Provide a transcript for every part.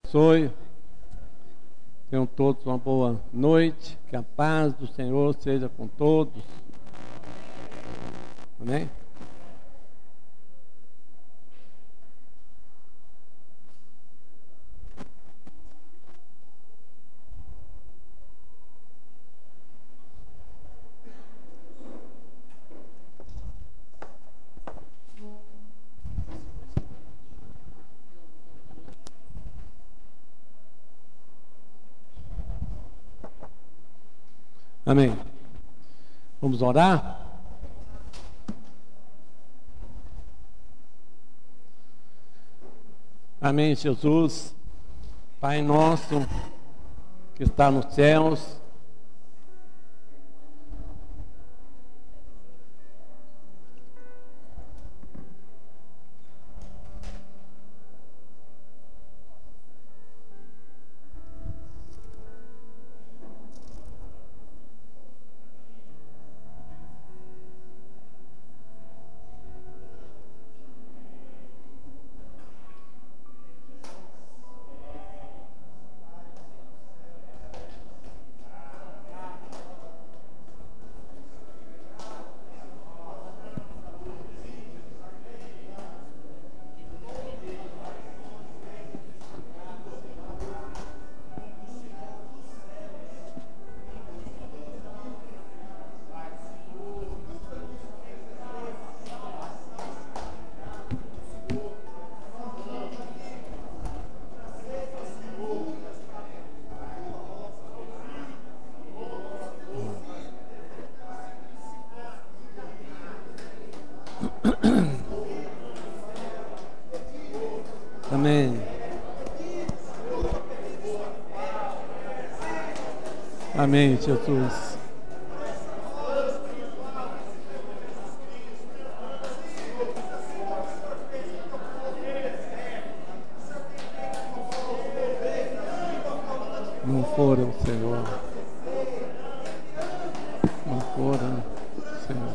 abençoe. Tenham todos uma boa noite. Que a paz do Senhor seja com todos. Amém? Amém. Vamos orar? Amém, Jesus. Pai nosso que está nos céus, amém. Amém, Jesus. Não fora o Senhor. Não fora o Senhor.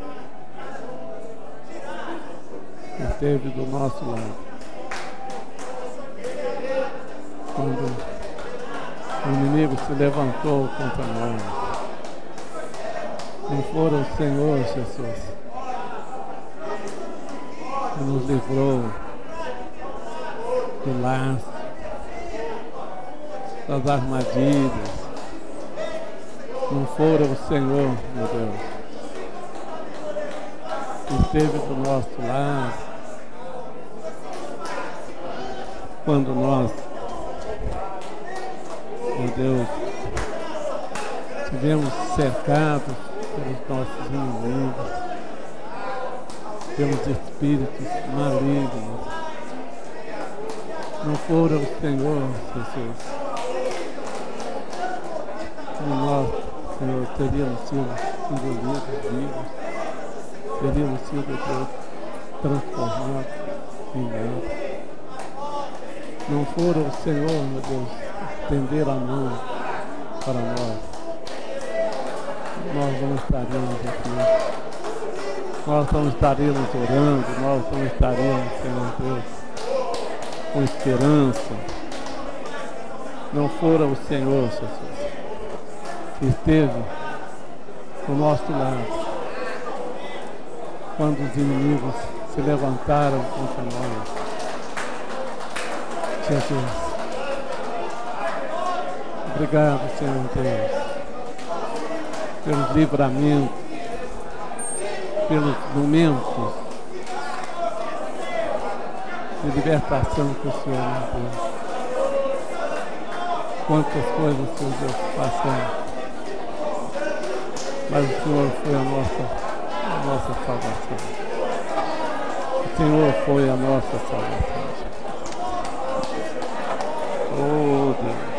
Esteve do nosso lado. Quando o inimigo se levantou contra nós, não fora o Senhor Jesus que nos livrou do laço, das armadilhas. Não fora o Senhor, meu Deus, que esteve do nosso lado quando nós, meu Deus, estivemos cercados pelos nossos inimigos, pelos espíritos malignos. Não fora o Senhor, Jesus, como nós, Senhor, teríamos sido engolidos vivos, teríamos sido, Deus, transformados em nada. Não fora o Senhor, meu Deus, estender a mão para nós não estaríamos aqui. Nós não estaríamos orando, nós não estaríamos, Senhor Deus, com esperança. Não fora o Senhor, Jesus, que esteve do nosso lado quando os inimigos se levantaram contra nós. Jesus, obrigado, Senhor Deus, pelos livramentos, pelos momentos de libertação que o Senhor nos deu. Quantas coisas, Senhor Deus, passamos, mas o Senhor foi a nossa salvação. O Senhor foi a nossa salvação. Oh, Deus.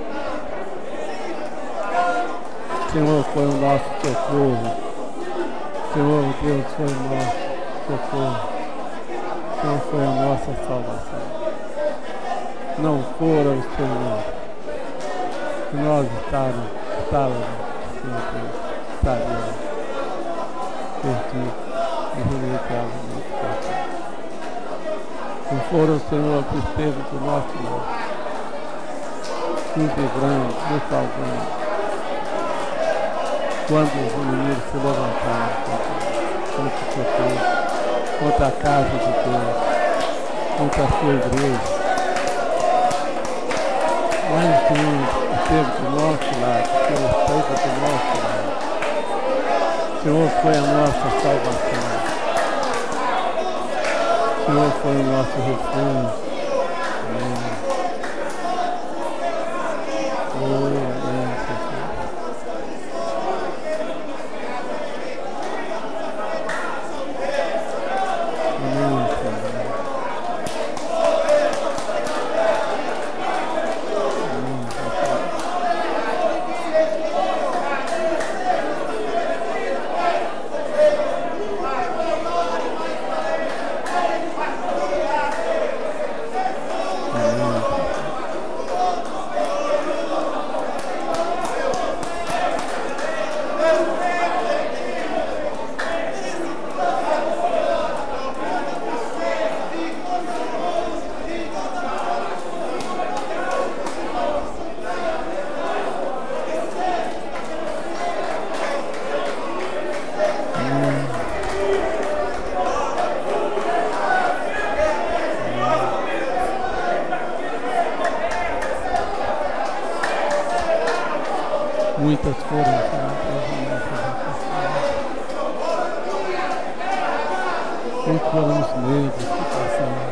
O Senhor foi o nosso socorro. O Senhor, Deus, foi o nosso socorro. O Senhor foi a nossa salvação. Não fora o Senhor que nós estávamos, Senhor Deus, estaríamos perdidos e rejeitados. Não fora o Senhor que esteve do nosso lado nos livrando, nos salvando. Quando os inimigos se levantaram contra a casa de Deus, contra a sua igreja, mas o Senhor esteve do nosso lado, o Senhor esteve do nosso lado. O Senhor foi a nossa salvação. O Senhor foi o nosso refúgio. Amém. Oh, amém, Jesus. Amém, Senhor. Muitas foram as muitos foram os medos que passaram.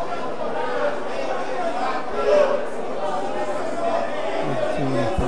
Mas o Senhor está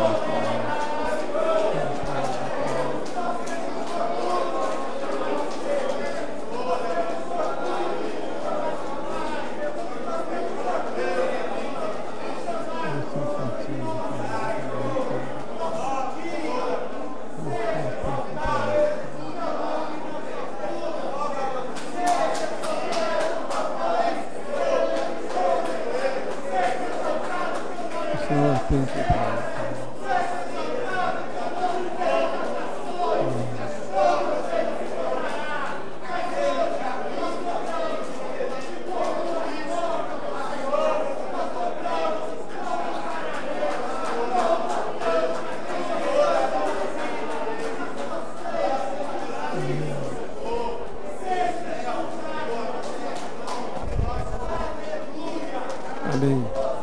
Amém.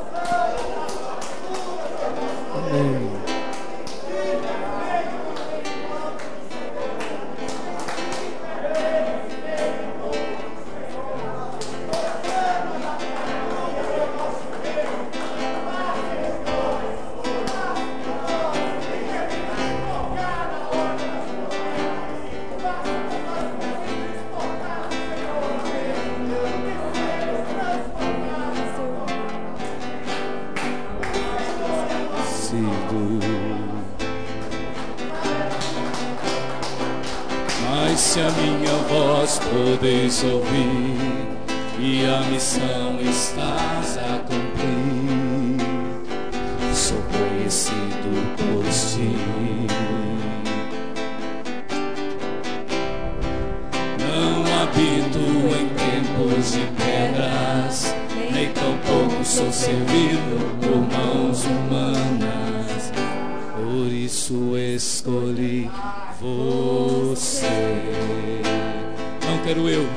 Amém. Mas se a minha voz podeis ouvir e a missão estás a cumprir, sou conhecido por ti. Não habito em tempos de pedras, nem tampouco sou servido por mãos humanas. Por isso escolhi você. Não quero eu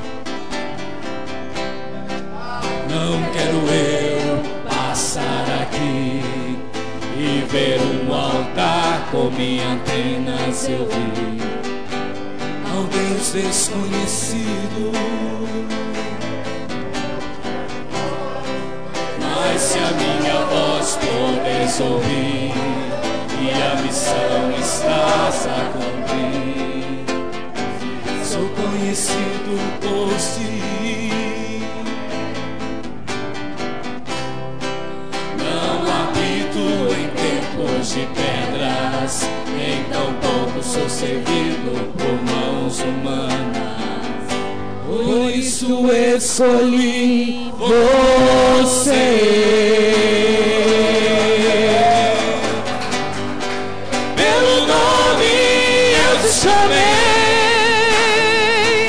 passar aqui e ver um altar com minhas antenas eu vi ao Deus desconhecido. Mas se a minha voz podes ouvir e a missão estás a cumprir, sou conhecido por ti. Não habito em tempos de pedras, nem tampouco sou servido por mãos humanas. Por isso escolhi você. Chamei,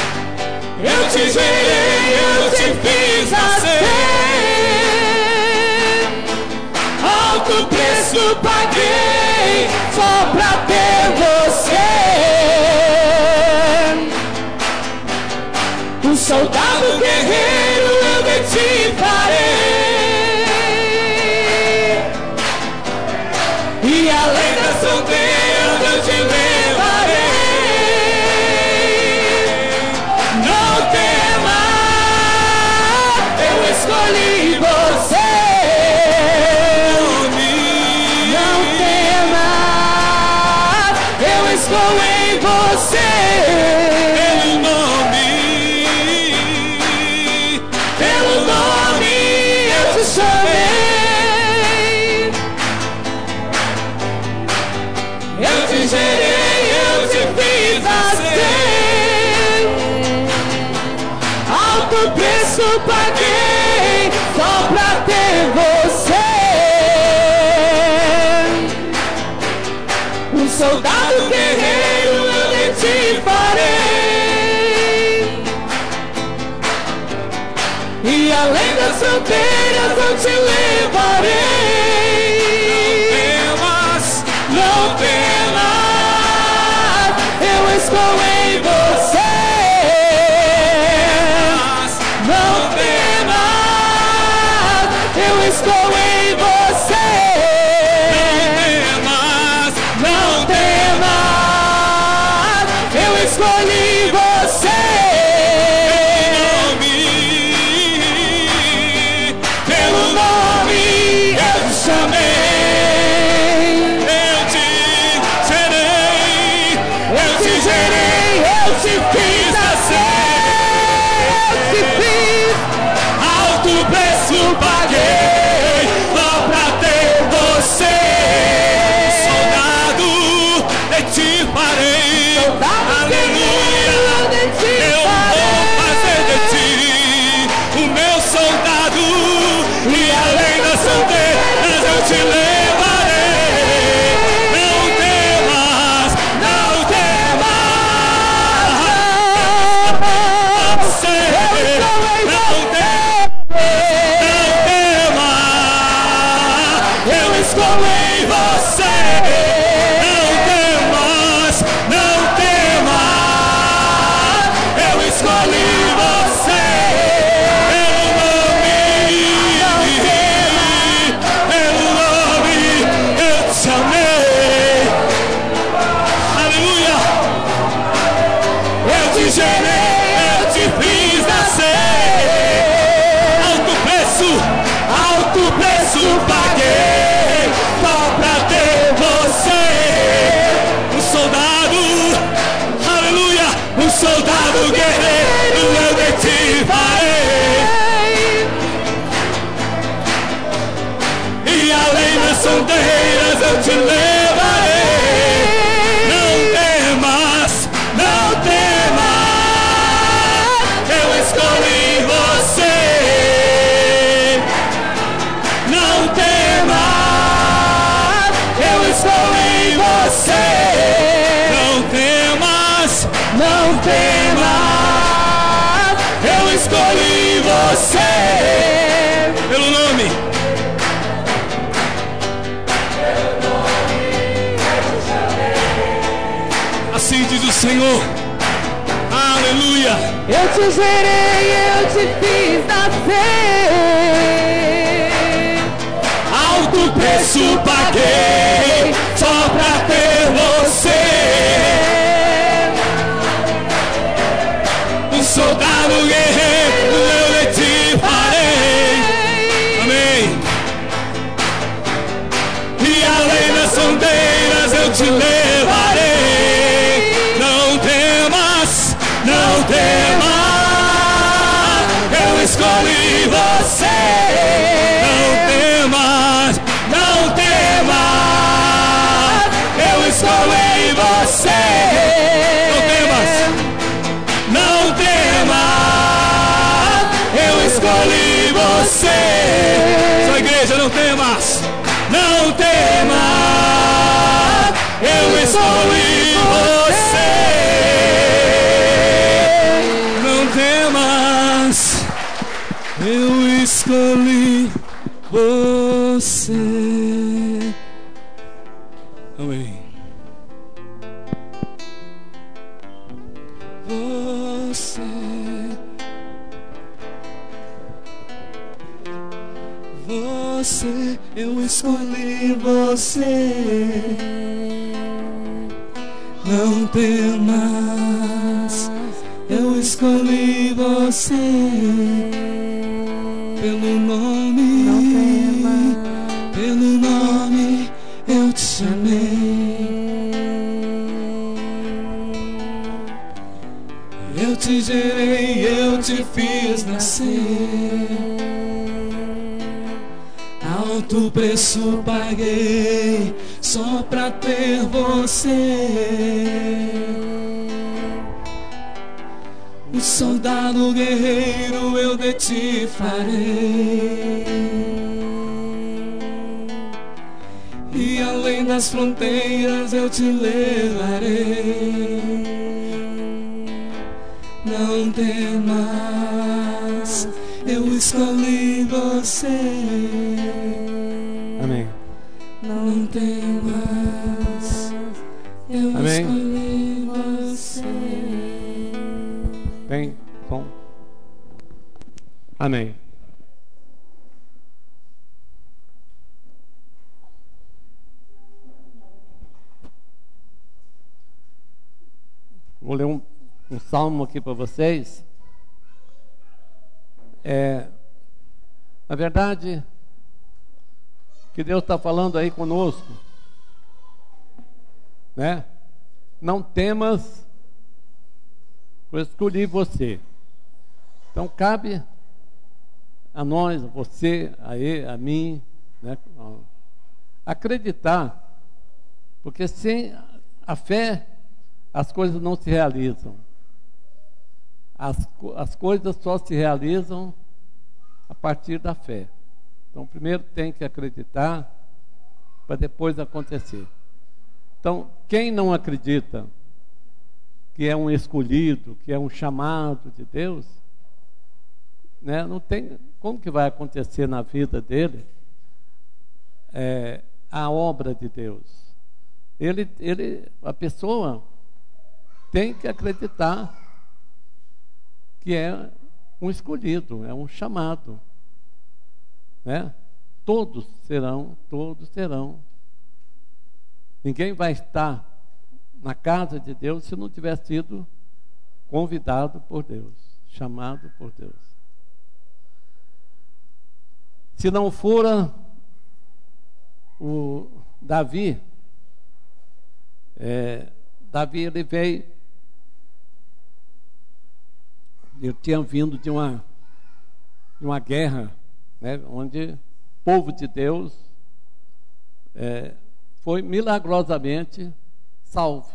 eu te gerei, eu te fiz nascer. preço paguei só pra ter você. Um soldado guerreiro eu de ti farei, e além das fronteiras eu te levarei. Não temas, eu escolhi você. Não temas, eu estou em você. Pelo nome eu te chamei, eu te gerei, eu te fiz nascer. Alto preço paguei só pra ter você. Um soldado guerreiro eu de ti farei, e além das fronteiras eu te levarei. Não temas, eu estou em você. Não temas, eu estou em você. Não temas, eu escolhi você. Pelo nome eu te chamei, eu te gerei, eu te fiz nascer, eu te fiz. Alto preço paguei só pra ter você. Soldado de ti farei, aleluia, eu vou fazer de ti o meu soldado, e além das fronteiras eu te levarei. Não temas, não temas, eu estou em você. Não temas, não temas, eu escolhi você. Pelo nome eu te chamei, aleluia, eu te gerei, eu te fiz nascer. Alto preço paguei só pra ter você. Um soldado, aleluia, um soldado guerreiro eu de ti farei, e além das fronteiras eu te levarei. Não temas, não temas, eu escolhi você. Não temas, eu estou em você. Não temas, não temas, eu escolhi você. Pelo nome assim diz o Senhor, aleluia. Eu te gerei, eu te fiz nascer. Alto preço paguei só pra ter você. Um soldado guerreiro eu de ti farei, amém. E além das fronteiras eu te levarei. Não temas, não temas, eu escolhi você. Não temas, não temas, eu estou em você. Não temas, não temas, eu escolhi você. Sua igreja, não temas, não temas, eu escolhi você. Não temas, eu escolhi você. Amém. Você, eu escolhi você. Não temas, eu escolhi você. Pelo nome eu te chamei. Eu te gerei, eu te fiz nascer. Alto preço paguei só pra ter você. Um soldado guerreiro eu de ti farei. E além das fronteiras eu te levarei. Não temas, eu escolhi você. Amém. Não temas, eu Amém. escolhi você. Bem, bom. Amém. Vou ler um salmo aqui para vocês. Na verdade, que Deus está falando aí conosco, né? Não temas, eu escolhi você. Então cabe a nós, a você, a mim, né? Acreditar, porque sem a fé as coisas não se realizam. As coisas só se realizam a partir da fé. Então, primeiro tem que acreditar para depois acontecer. Então, quem não acredita que é um escolhido, que é um chamado de Deus, né, não tem como que vai acontecer na vida dele a obra de Deus. A pessoa tem que acreditar que é um escolhido, é um chamado, né? Todos serão. Ninguém vai estar na casa de Deus se não tiver sido convidado por Deus, chamado por Deus. Se não fora o Davi, ele veio, eu tinha vindo de uma guerra, né, onde o povo de Deus foi milagrosamente salvo.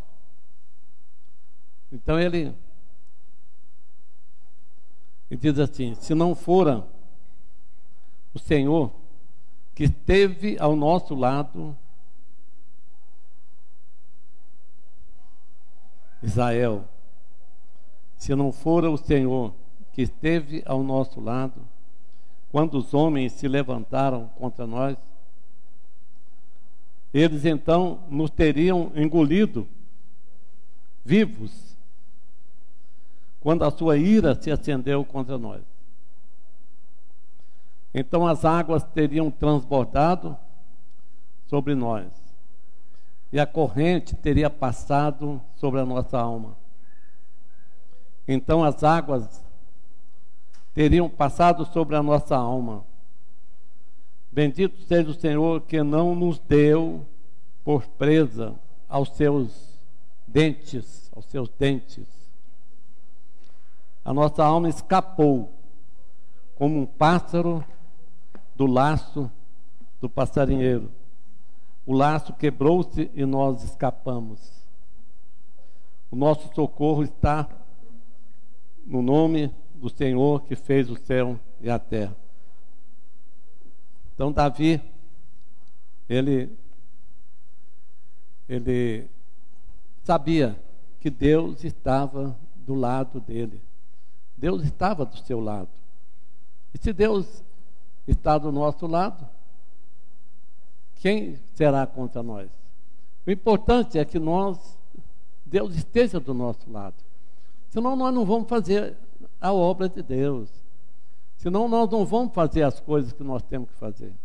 Então ele diz assim: se não fora o Senhor que esteve ao nosso lado, Israel, se não fora o Senhor que esteve ao nosso lado, quando os homens se levantaram contra nós, eles então nos teriam engolido vivos, quando a sua ira se acendeu contra nós. Então as águas teriam transbordado sobre nós, e a corrente teria passado sobre a nossa alma. Então as águas teriam passado sobre a nossa alma. Bendito seja o Senhor que não nos deu por presa aos seus dentes. A nossa alma escapou como um pássaro do laço do passarinheiro. O laço quebrou-se e nós escapamos. O nosso socorro está no nome do Senhor que fez o céu e a terra. Então Davi, ele sabia que Deus estava do lado dele. Deus estava do seu lado. E se Deus está do nosso lado, quem será contra nós? O importante é que Deus esteja do nosso lado. Senão nós não vamos fazer a obra de Deus. Senão nós não vamos fazer as coisas que nós temos que fazer.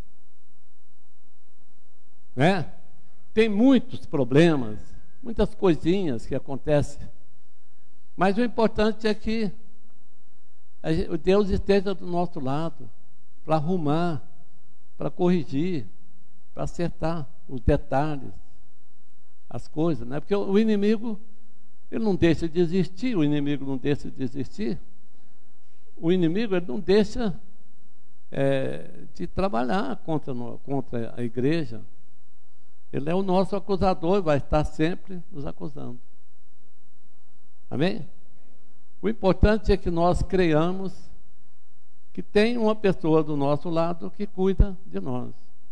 Né? Tem muitos problemas, muitas coisinhas que acontecem. Mas o importante é que Deus esteja do nosso lado para arrumar, para corrigir, para acertar os detalhes, as coisas, né? Porque o inimigo, ele não deixa de existir, o inimigo não deixa de existir. O inimigo, ele não deixa de trabalhar contra a igreja. Ele é o nosso acusador, vai estar sempre nos acusando. Amém? O importante é que nós creiamos que tem uma pessoa do nosso lado que cuida de nós.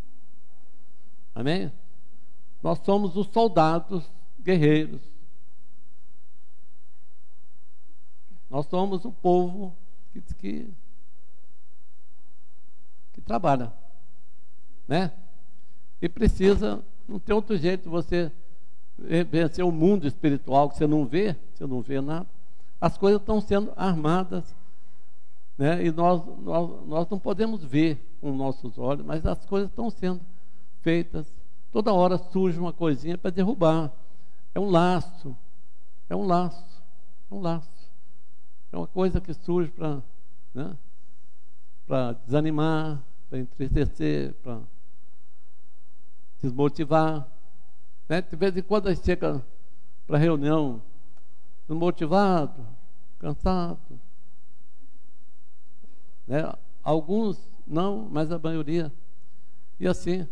Amém? Nós somos os soldados guerreiros. Nós somos o povo que trabalha, né? E precisa, não tem outro jeito de você vencer o mundo espiritual que você não vê nada. As coisas estão sendo armadas, né? E nós não podemos ver com nossos olhos, mas as coisas estão sendo feitas. Toda hora surge uma coisinha para derrubar. É um laço. É uma coisa que surge para, né, para desanimar, para entristecer, para desmotivar. Né? De vez em quando a gente chega para a reunião desmotivado, cansado. Né? Alguns não, mas a maioria. E assim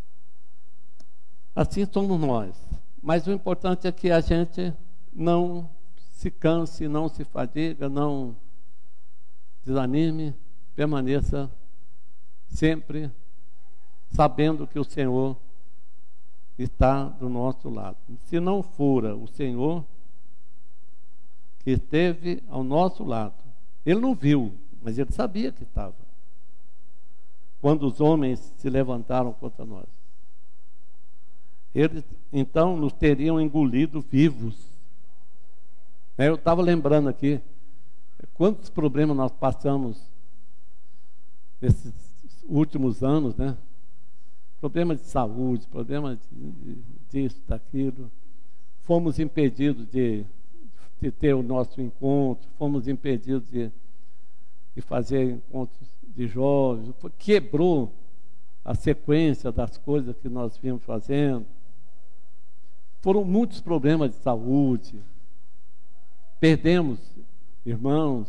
somos nós. Mas o importante é que a gente não se canse, não se fadiga, não desanime, permaneça sempre sabendo que o Senhor está do nosso lado. Se não fora o Senhor que esteve ao nosso lado, ele não viu, mas ele sabia que estava. Quando os homens se levantaram contra nós, eles então nos teriam engolido vivos. Eu estava lembrando aqui quantos problemas nós passamos nesses últimos anos, né? Problemas de saúde, problemas disso, daquilo. Fomos impedidos de ter o nosso encontro, fomos impedidos de fazer encontros de jovens. Quebrou a sequência das coisas que nós vínhamos fazendo. Foram muitos problemas de saúde. Perdemos irmãos.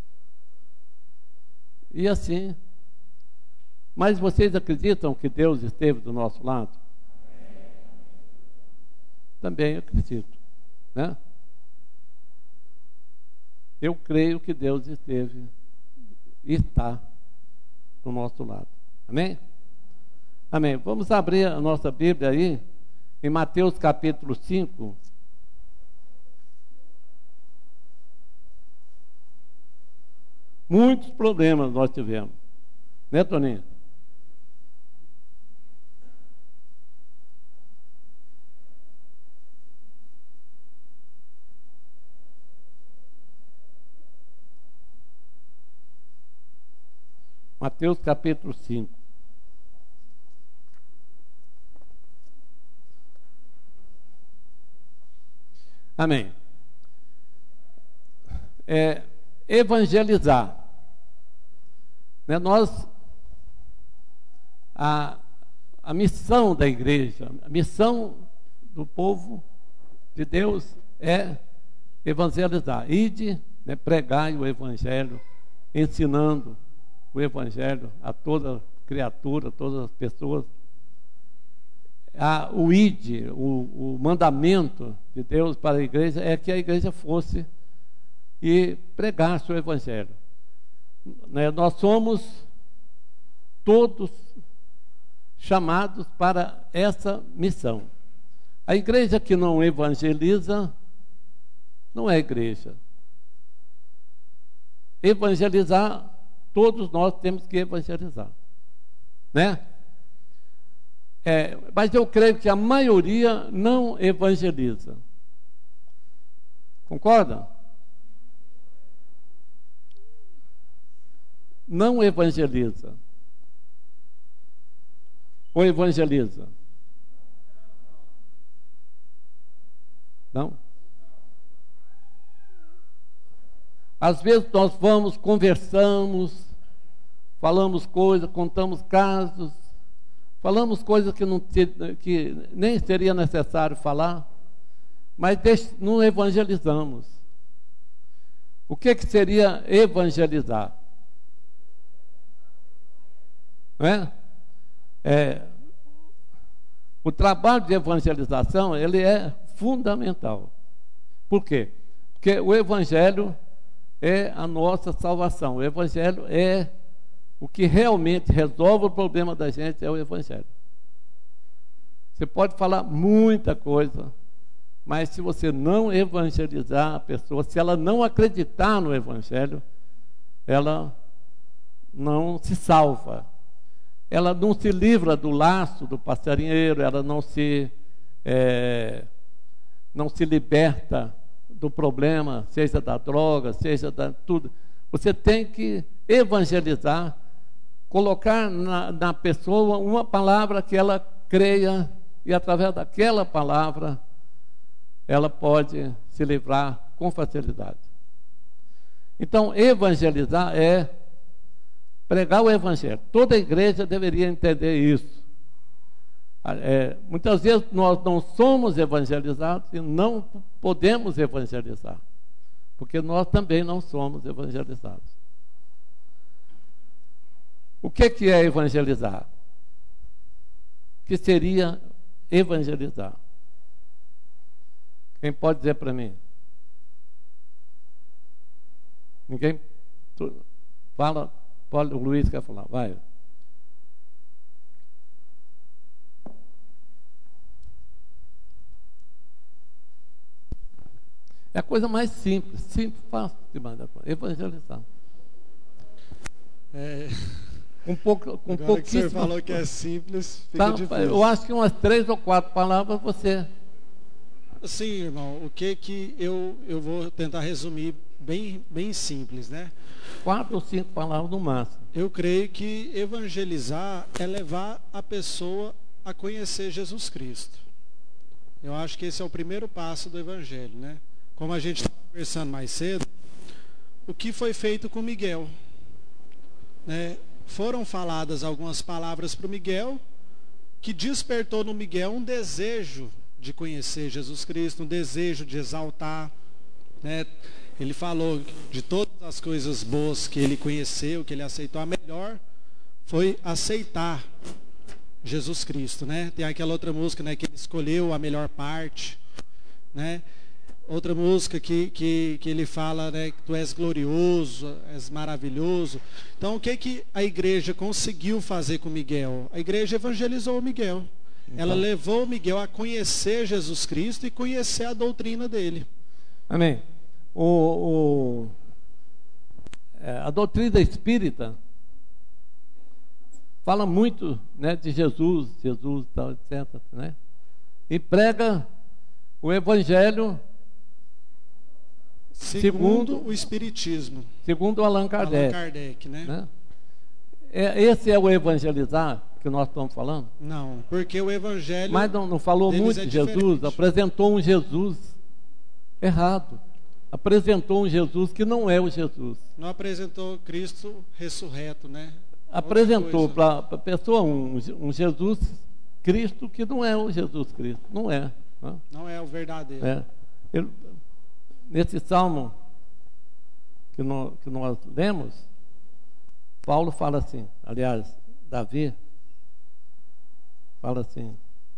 E assim. Mas vocês acreditam que Deus esteve do nosso lado? Também acredito, né? Eu creio que Deus esteve e está do nosso lado. Amém? Amém. Vamos abrir a nossa Bíblia aí, em Mateus capítulo 5. Muitos problemas nós tivemos. Né, Toninho? Mateus capítulo 5. Amém. Evangelizar. Né? A missão da igreja, a missão do povo de Deus é evangelizar. Ide, né, pregai o evangelho, ensinando o evangelho a toda criatura, a todas as pessoas. O ide, o mandamento de Deus para a igreja é que a igreja fosse e pregasse o evangelho. Né? Nós somos todos chamados para essa missão. A igreja que não evangeliza não é igreja. Evangelizar, todos nós temos que evangelizar, né? Mas eu creio que a maioria não evangeliza. Concorda? Não evangeliza. Ou evangeliza? Não? Às vezes nós vamos, conversamos, falamos coisas, contamos casos, falamos coisas que nem seria necessário falar, mas não evangelizamos. O que seria evangelizar? Não é? O trabalho de evangelização, ele é fundamental. Por quê? Porque o Evangelho é a nossa salvação. O Evangelho é o que realmente resolve o problema da gente, é o Evangelho. Você pode falar muita coisa, mas se você não evangelizar a pessoa, se ela não acreditar no Evangelho, ela não se salva. Ela não se livra do laço do passarinheiro, ela não se liberta do problema, seja da droga, seja da tudo. Você tem que evangelizar, colocar na pessoa uma palavra que ela creia, e através daquela palavra ela pode se livrar com facilidade. Então, evangelizar é pregar o Evangelho. Toda a igreja deveria entender isso. Muitas vezes nós não somos evangelizados e não podemos evangelizar, porque nós também não somos evangelizados. O que é evangelizar? O que seria evangelizar? Quem pode dizer para mim? Ninguém? Fala, o Luiz quer falar, vai. É a coisa mais simples, fácil demais da coisa, evangelizar. Com pouquíssimo. Que você falou que é simples, fica difícil. Eu acho que umas 3 ou 4 palavras você... Sim, irmão, o que eu vou tentar resumir bem simples, né? 4 ou 5 palavras no máximo. Eu creio que evangelizar é levar a pessoa a conhecer Jesus Cristo. Eu acho que esse é o primeiro passo do Evangelho, né? Como a gente estava conversando mais cedo, o que foi feito com Miguel, né? Foram faladas algumas palavras para o Miguel, que despertou no Miguel um desejo de conhecer Jesus Cristo, um desejo de exaltar, né? Ele falou de todas as coisas boas que ele conheceu, que ele aceitou, a melhor foi aceitar Jesus Cristo, né? Tem aquela outra música, né, que ele escolheu a melhor parte, né? Outra música que ele fala, né, que tu és glorioso, és maravilhoso. Então, o que a igreja conseguiu fazer com Miguel? A igreja evangelizou o Miguel. Então, ela levou o Miguel a conhecer Jesus Cristo e conhecer a doutrina dele. Amém. A doutrina espírita fala muito, né, de Jesus, tal, etc., né? E prega o Evangelho segundo o Espiritismo. Segundo Allan Kardec. Allan Kardec, né? Esse é o evangelizar que nós estamos falando? Não, porque o Evangelho... Mas não falou muito de Jesus, apresentou um Jesus errado. Apresentou um Jesus que não é o Jesus. Não apresentou Cristo ressurreto, né? Apresentou para a pessoa um Jesus Cristo que não é o Jesus Cristo. Não é. Não é o verdadeiro. Nesse salmo que nós lemos, Paulo fala assim, aliás, Davi fala assim: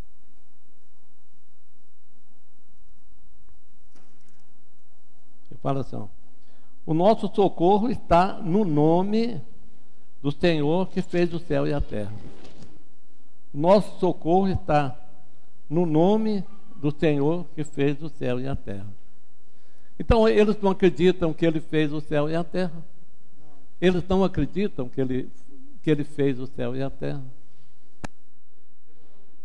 ele fala assim, o nosso socorro está no nome do Senhor que fez o céu e a terra. O nosso socorro está no nome do Senhor que fez o céu e a terra. Então, eles não acreditam que ele fez o céu e a terra. Eles não acreditam que ele fez o céu e a terra.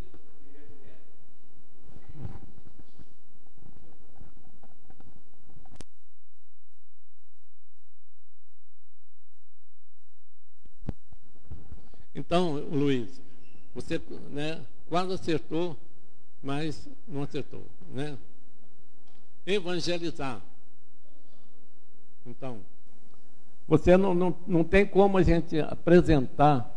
Então, Luiz, você, né, quase acertou, mas não acertou, né? Evangelizar. Então, você não tem como a gente apresentar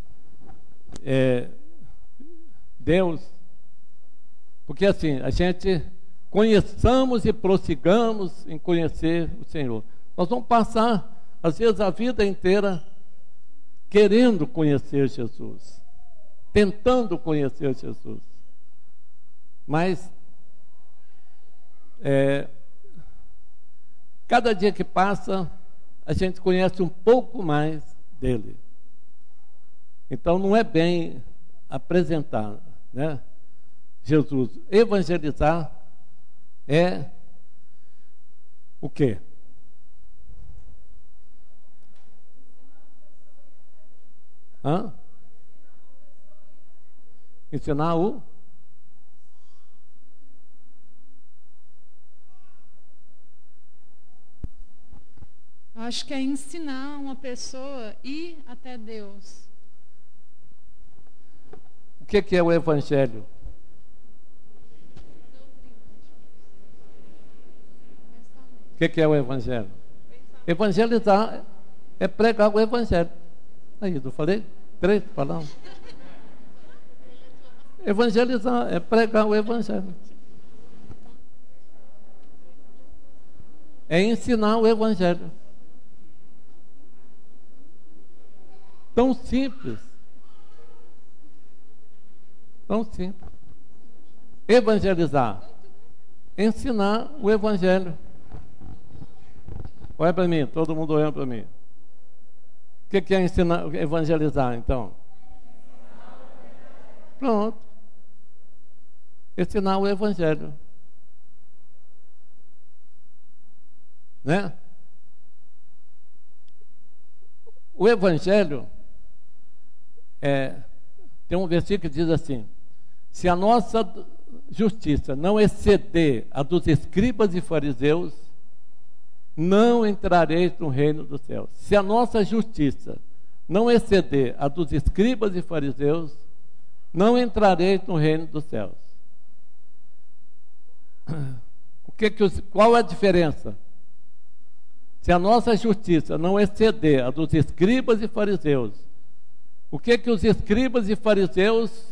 Deus, porque assim, a gente conheçamos e prossigamos em conhecer o Senhor. Nós vamos passar, às vezes, a vida inteira querendo conhecer Jesus, tentando conhecer Jesus, mas cada dia que passa, a gente conhece um pouco mais dele. Então não é bem apresentar, né, Jesus. Evangelizar é o quê? Ensinar o... Acho que é ensinar uma pessoa a ir até Deus. O que é o Evangelho? O que é o Evangelho? Evangelizar é pregar o Evangelho. Aí, eu falei? 3 palavras. Evangelizar é pregar o Evangelho. É ensinar o Evangelho. Tão simples. Tão simples. Evangelizar. Ensinar o Evangelho. Olha para mim, todo mundo olhando para mim. O que é ensinar, evangelizar, então? Pronto. Ensinar o Evangelho. Né? O Evangelho tem um versículo que diz assim: se a nossa justiça não exceder a dos escribas e fariseus, não entrareis no reino dos céus. Se a nossa justiça não exceder a dos escribas e fariseus, não entrareis no reino dos céus. Qual é a diferença? Se a nossa justiça não exceder a dos escribas e fariseus, o que os escribas e fariseus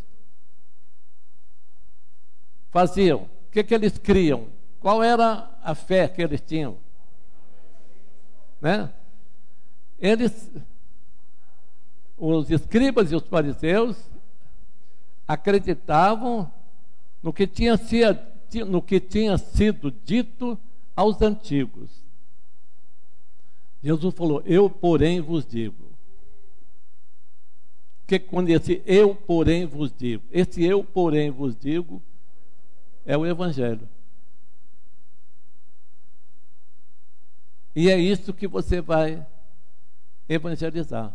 faziam? O que eles criam? Qual era a fé que eles tinham? Né? Os escribas e os fariseus acreditavam no que tinha sido dito aos antigos. Jesus falou: eu, porém, vos digo. Que quando esse eu, porém, vos digo, esse eu, porém, vos digo, é o Evangelho. E é isso que você vai evangelizar.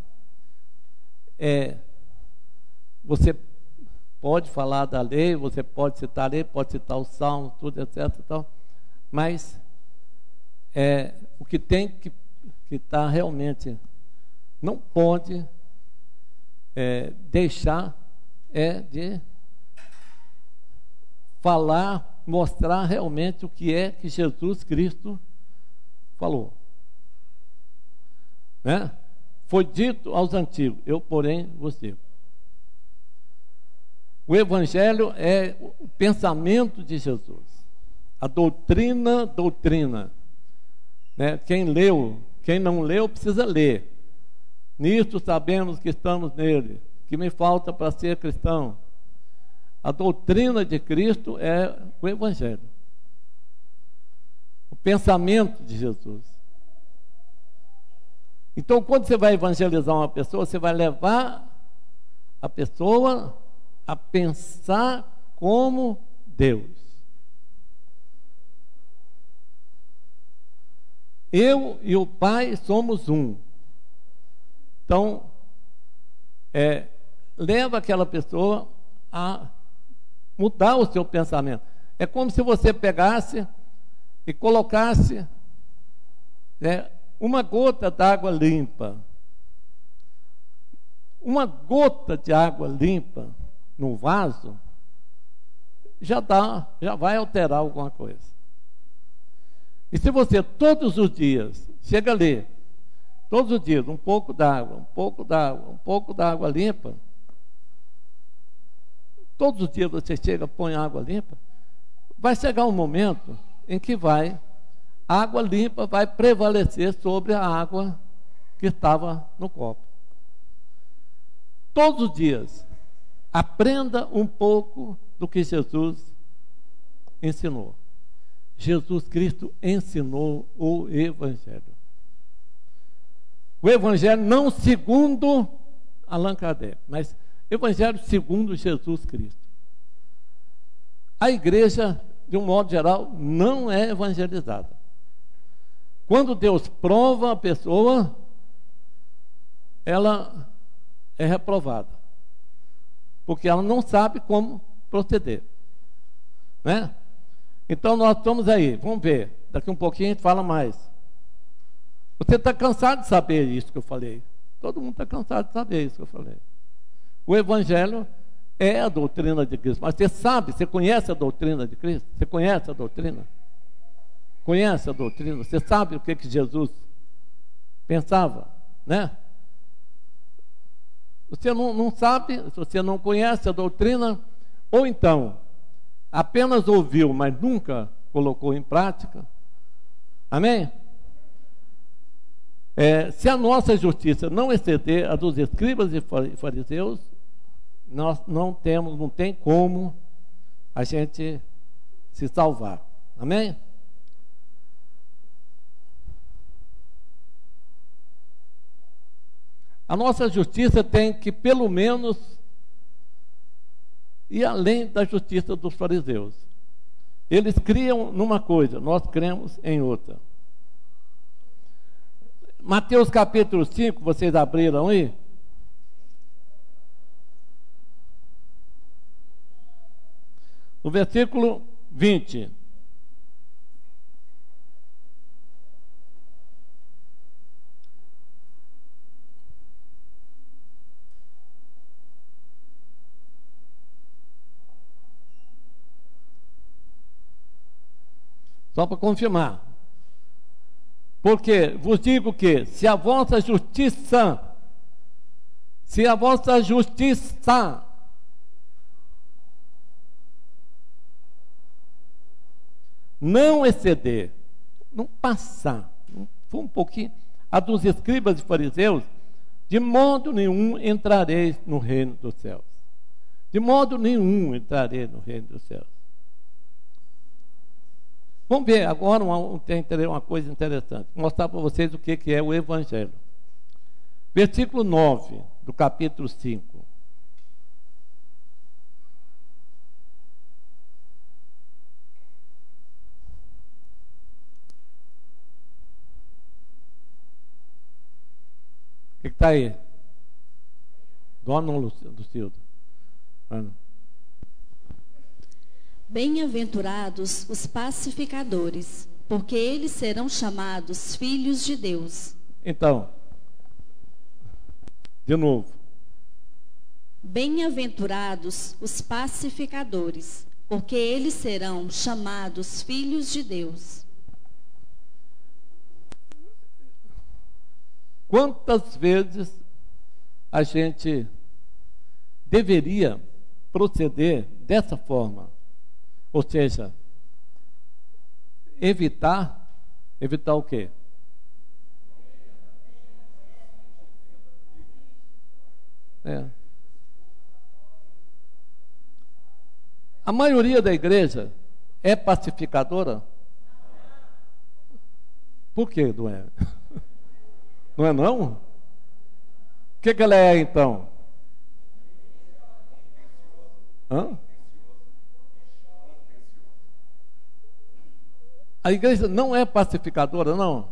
Você pode falar da lei, você pode citar a lei, pode citar o Salmo, tudo, etc. Tal, mas o que tem que estar realmente, não pode deixar de falar, mostrar realmente o que é que Jesus Cristo falou, né? Foi dito aos antigos, eu, porém, vos digo. O Evangelho é o pensamento de Jesus, a doutrina, né? Quem não leu, precisa ler. Nisto sabemos que estamos nele, que me falta para ser cristão. A doutrina de Cristo é o Evangelho, o pensamento de Jesus. Então, quando você vai evangelizar uma pessoa, você vai levar a pessoa a pensar como Deus. Eu e o Pai somos um. Então, leva aquela pessoa a mudar o seu pensamento. É como se você pegasse e colocasse uma gota d'água limpa. Uma gota de água limpa no vaso já vai alterar alguma coisa. E se você todos os dias chega ali, todos os dias, um pouco d'água, um pouco d'água, um pouco d'água limpa, todos os dias você chega, põe água limpa, vai chegar um momento em que a água limpa vai prevalecer sobre a água que estava no copo. Todos os dias, aprenda um pouco do que Jesus ensinou. Jesus Cristo ensinou o Evangelho. O Evangelho não segundo Allan Kardec, mas Evangelho segundo Jesus Cristo. A igreja, de um modo geral, não é evangelizada. Quando Deus prova a pessoa, ela é reprovada, porque ela não sabe como proceder, né? Então nós estamos aí, vamos ver, daqui um pouquinho a gente fala mais. Você está cansado de saber isso que eu falei? Todo mundo está cansado de saber isso que eu falei. O Evangelho é a doutrina de Cristo, mas você sabe, você conhece a doutrina de Cristo? Você conhece a doutrina? Conhece a doutrina? Você sabe o que Jesus pensava, né? Você não sabe, se você não conhece a doutrina, ou então apenas ouviu, mas nunca colocou em prática. Amém? Se a nossa justiça não exceder a dos escribas e fariseus, nós não tem como a gente se salvar. Amém? A nossa justiça tem que, pelo menos, ir além da justiça dos fariseus. Eles criam numa coisa, nós cremos em outra. Mateus capítulo 5, vocês abriram aí? No versículo 20. Só para confirmar. Porque vos digo que se a vossa justiça não exceder, não passar, não for um pouquinho, a dos escribas e fariseus, de modo nenhum entrareis no reino dos céus. De modo nenhum entrareis no reino dos céus. Vamos ver agora uma coisa interessante. Vou mostrar para vocês o que é o Evangelho. Versículo 9 do capítulo 5. O que está aí? Dona Lucildo. Bem-aventurados os pacificadores, porque eles serão chamados filhos de Deus. Então, de novo. Bem-aventurados os pacificadores, porque eles serão chamados filhos de Deus. Quantas vezes a gente deveria proceder dessa forma? Ou seja, evitar o quê? A maioria da igreja é pacificadora? Por que não é? Não é não? O que ela é então? Hã? A igreja não é pacificadora, não?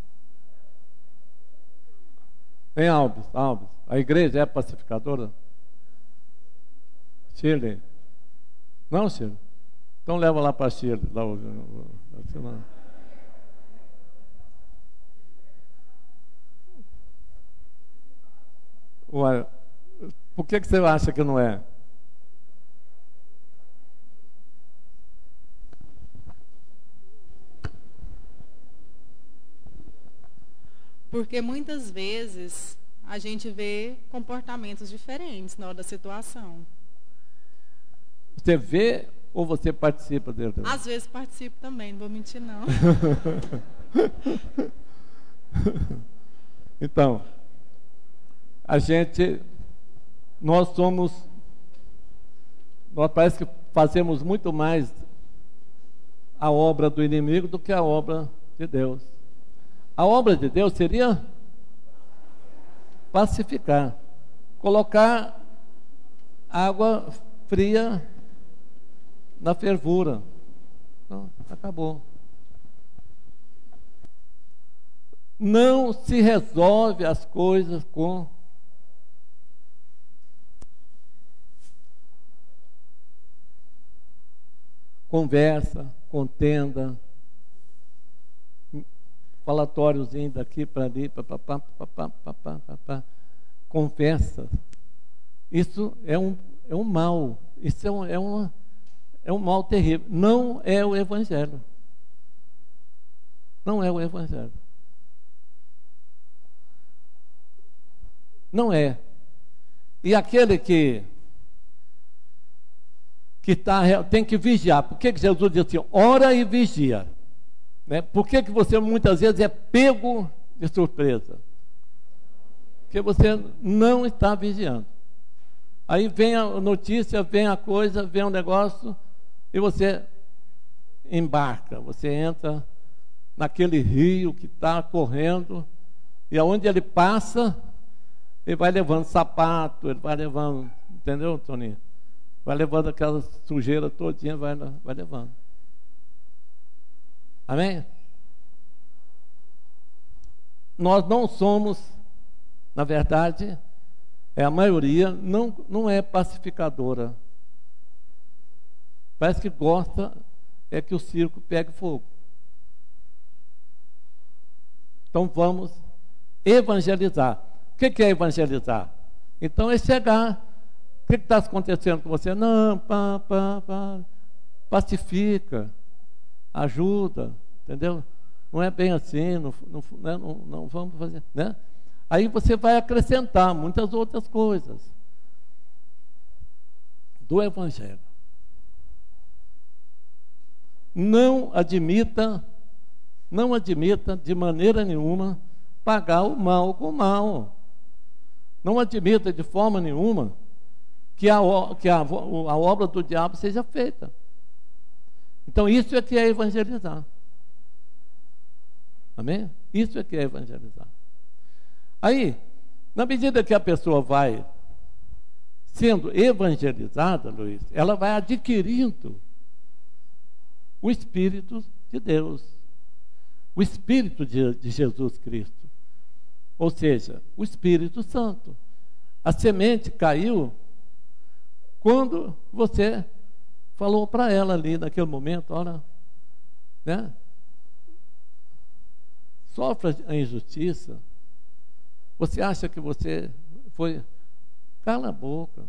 Hein, Alves? A igreja é pacificadora? Shirley? Não, Shirley? Então leva lá para Shirley. Por que você acha que não é? Porque muitas vezes a gente vê comportamentos diferentes na hora da situação. Você vê ou você participa dele? Às vezes participo também, não vou mentir não. Então, nós parece que fazemos muito mais a obra do inimigo do que a obra de Deus. A obra de Deus seria pacificar, colocar água fria na fervura. Então, acabou. Não se resolve as coisas com conversa, contenda, falatóriozinho daqui para ali, conversa. Isso é um mal. Isso é um mal terrível. Não é o Evangelho. Não é o Evangelho. Não é. E aquele que tem que vigiar. Por que Jesus diz assim? Ora e vigia. Né? Por que você muitas vezes é pego de surpresa? Porque você não está vigiando. Aí vem a notícia, vem a coisa, vem o negócio, e você embarca, você entra naquele rio que está correndo, e aonde ele passa, ele vai levando sapato, ele vai levando, entendeu, Toninho? Vai levando aquela sujeira todinha, vai levando. Amém? Nós não somos, na verdade, a maioria não é pacificadora. Parece que gosta que o circo pegue fogo. Então vamos evangelizar. O que é evangelizar? Então é chegar. O que está acontecendo com você? Não, pacifica, ajuda, entendeu? Não é bem assim, não vamos fazer, né? Aí você vai acrescentar muitas outras coisas do Evangelho. Não admita de maneira nenhuma pagar o mal com o mal. Não admita de forma nenhuma que a obra do diabo seja feita. Então isso é que é evangelizar. Amém? Isso é que é evangelizar. Aí, na medida que a pessoa vai sendo evangelizada, Luiz, ela vai adquirindo o Espírito de Deus, o Espírito de Jesus Cristo, ou seja, o Espírito Santo. A semente caiu quando você falou para ela ali naquele momento, olha, né? Sofre a injustiça. Você acha que você foi... Cala a boca.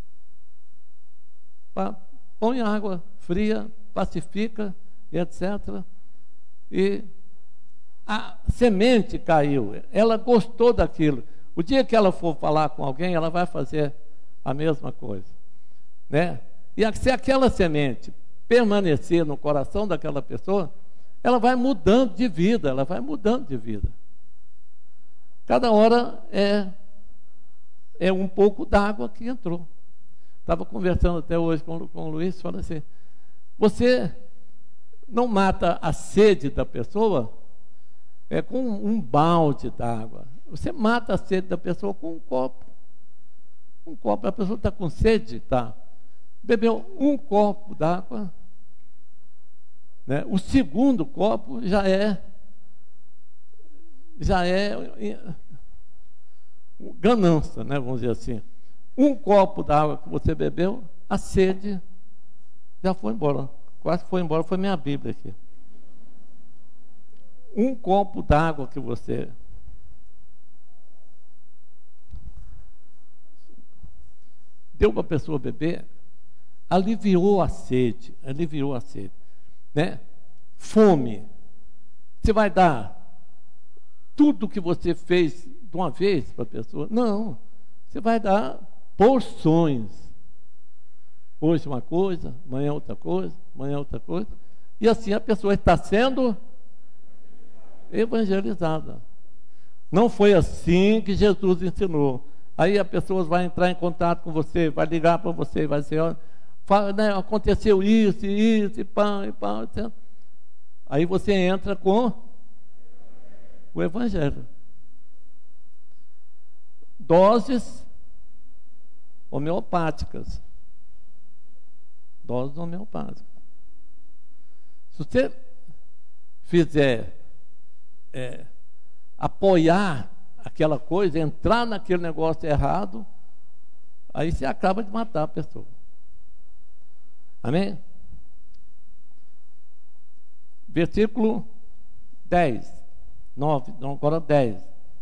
Põe água fria, pacifica, e etc. E a semente caiu. Ela gostou daquilo. O dia que ela for falar com alguém, ela vai fazer a mesma coisa. Né? E se aquela semente permanecer no coração daquela pessoa, ela vai mudando de vida, ela vai mudando de vida. Cada hora é um pouco d'água que entrou. Estava conversando até hoje com o Luiz, falando assim, você não mata a sede da pessoa com um balde d'água. Você mata a sede da pessoa com um copo. Um copo, a pessoa está com sede, tá? Bebeu um copo d'água, né? O segundo copo já é ganância, né? Vamos dizer assim. Um copo d'água que você bebeu, a sede já foi embora. Quase foi embora, foi minha Bíblia aqui. Um copo d'água que você... deu para a pessoa beber, aliviou a sede, né? Fome. Você vai dar tudo que você fez de uma vez para a pessoa? Não. Você vai dar porções. Hoje uma coisa, amanhã outra coisa, amanhã outra coisa. E assim a pessoa está sendo evangelizada. Não foi assim que Jesus ensinou. Aí a pessoa vai entrar em contato com você, vai ligar para você, vai dizer, olha, né, aconteceu isso, e pá, etc. Aí você entra com o Evangelho. Doses homeopáticas. Doses homeopáticas. Se você fizer apoiar aquela coisa, entrar naquele negócio errado, aí você acaba de matar a pessoa. Amém? Versículo 10, 9, não, agora 10.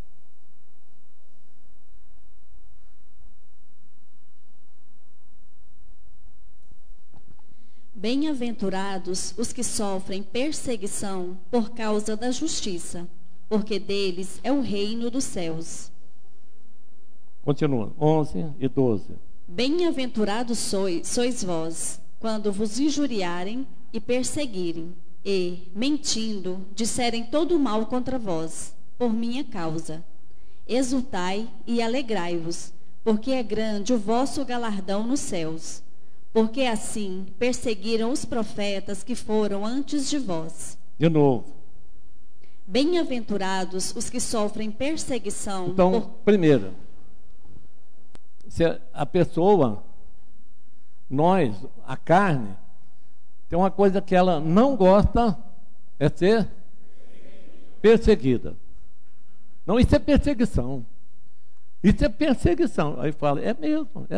Bem-aventurados os que sofrem perseguição por causa da justiça, porque deles é o reino dos céus. Continua, 11 e 12. Bem-aventurados sois vós, quando vos injuriarem e perseguirem, e, mentindo, disserem todo o mal contra vós, por minha causa. Exultai e alegrai-vos, porque é grande o vosso galardão nos céus. Porque assim perseguiram os profetas que foram antes de vós. De novo. Bem-aventurados os que sofrem perseguição. Então, primeiro, se a pessoa, nós, a carne, tem uma coisa que ela não gosta, é ser perseguida. Não, isso é perseguição. Isso é perseguição. Aí fala, é mesmo.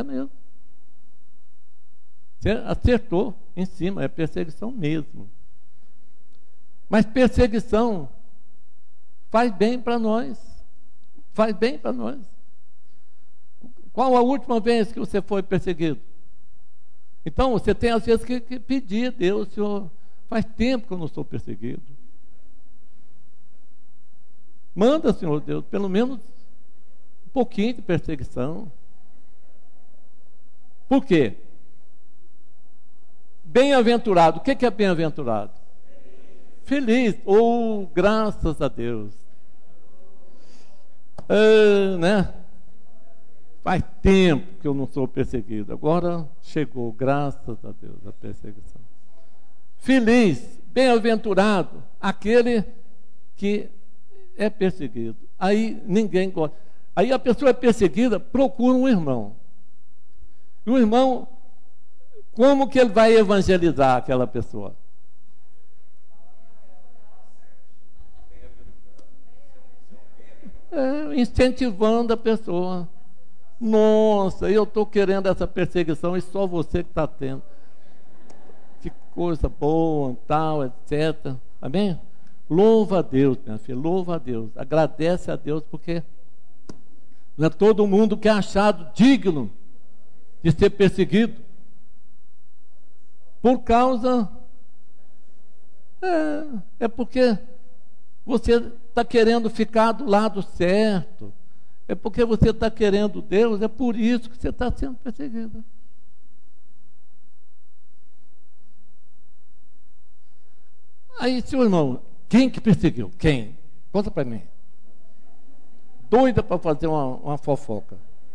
Você acertou em cima, é perseguição mesmo. Mas perseguição faz bem para nós. Faz bem para nós. Qual a última vez que você foi perseguido? Então, você tem às vezes que pedir a Deus, Senhor, faz tempo que eu não sou perseguido. Manda, Senhor Deus, pelo menos um pouquinho de perseguição. Por quê? Bem-aventurado. O que é bem-aventurado? Feliz. Oh, graças a Deus. Né? Faz tempo que eu não sou perseguido. Agora chegou, graças a Deus, a perseguição. Feliz, bem-aventurado, aquele que é perseguido. Aí ninguém gosta. Aí a pessoa é perseguida, procura um irmão. E o irmão, como que ele vai evangelizar aquela pessoa? Incentivando a pessoa. Nossa, eu estou querendo essa perseguição e só você que está tendo. Que coisa boa, tal, etc. Amém? Louva a Deus, minha filha, louva a Deus. Agradece a Deus, porque não é todo mundo que é achado digno de ser perseguido. Por causa... É porque você está querendo ficar do lado certo. É porque você está querendo Deus. É por isso que você está sendo perseguido. Aí, seu irmão, quem que perseguiu? Quem? Conta para mim. Doida para fazer uma fofoca.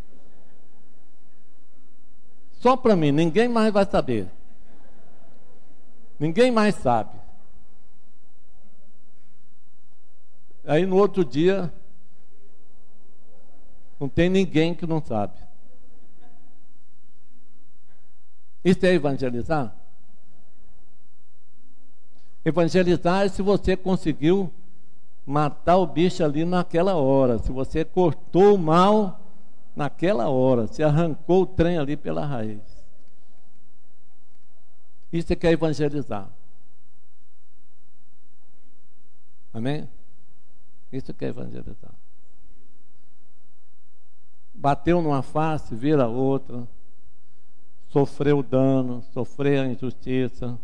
Só para mim, ninguém mais vai saber. Ninguém mais sabe. Aí no outro dia, não tem ninguém que não sabe. Isso é evangelizar? Evangelizar é se você conseguiu matar o bicho ali naquela hora. Se você cortou o mal naquela hora. Se arrancou o trem ali pela raiz. Isso é que é evangelizar. Amém? Isso que é evangelizar. Bateu numa face, vira outra. sofrer o dano, sofrer a injustiça,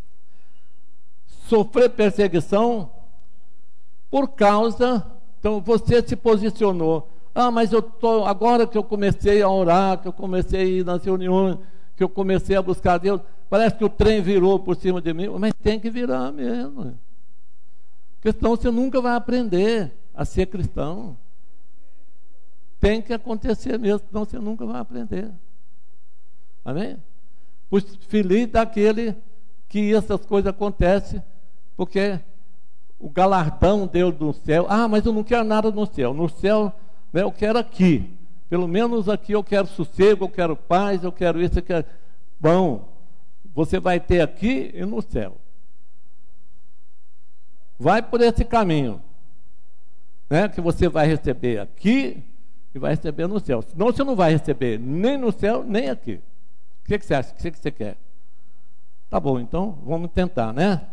sofrer perseguição por causa, então você se posicionou, mas agora que eu comecei a orar, que eu comecei a ir nas reuniões, que eu comecei a buscar Deus, parece que o trem virou por cima de mim, mas tem que virar mesmo, porque senão você nunca vai aprender a ser cristão. Tem que acontecer mesmo, senão você nunca vai aprender. Amém? Pois feliz daquele que essas coisas acontecem, porque o galardão Deus do céu, mas eu não quero nada no céu. No céu, né, eu quero aqui. Pelo menos aqui eu quero sossego, eu quero paz, eu quero isso, eu quero... Bom, você vai ter aqui e no céu. Vai por esse caminho, né, que você vai receber aqui e vai receber no céu. Senão você não vai receber nem no céu, nem aqui. O que você acha? O que você quer? Tá bom, então vamos tentar, né?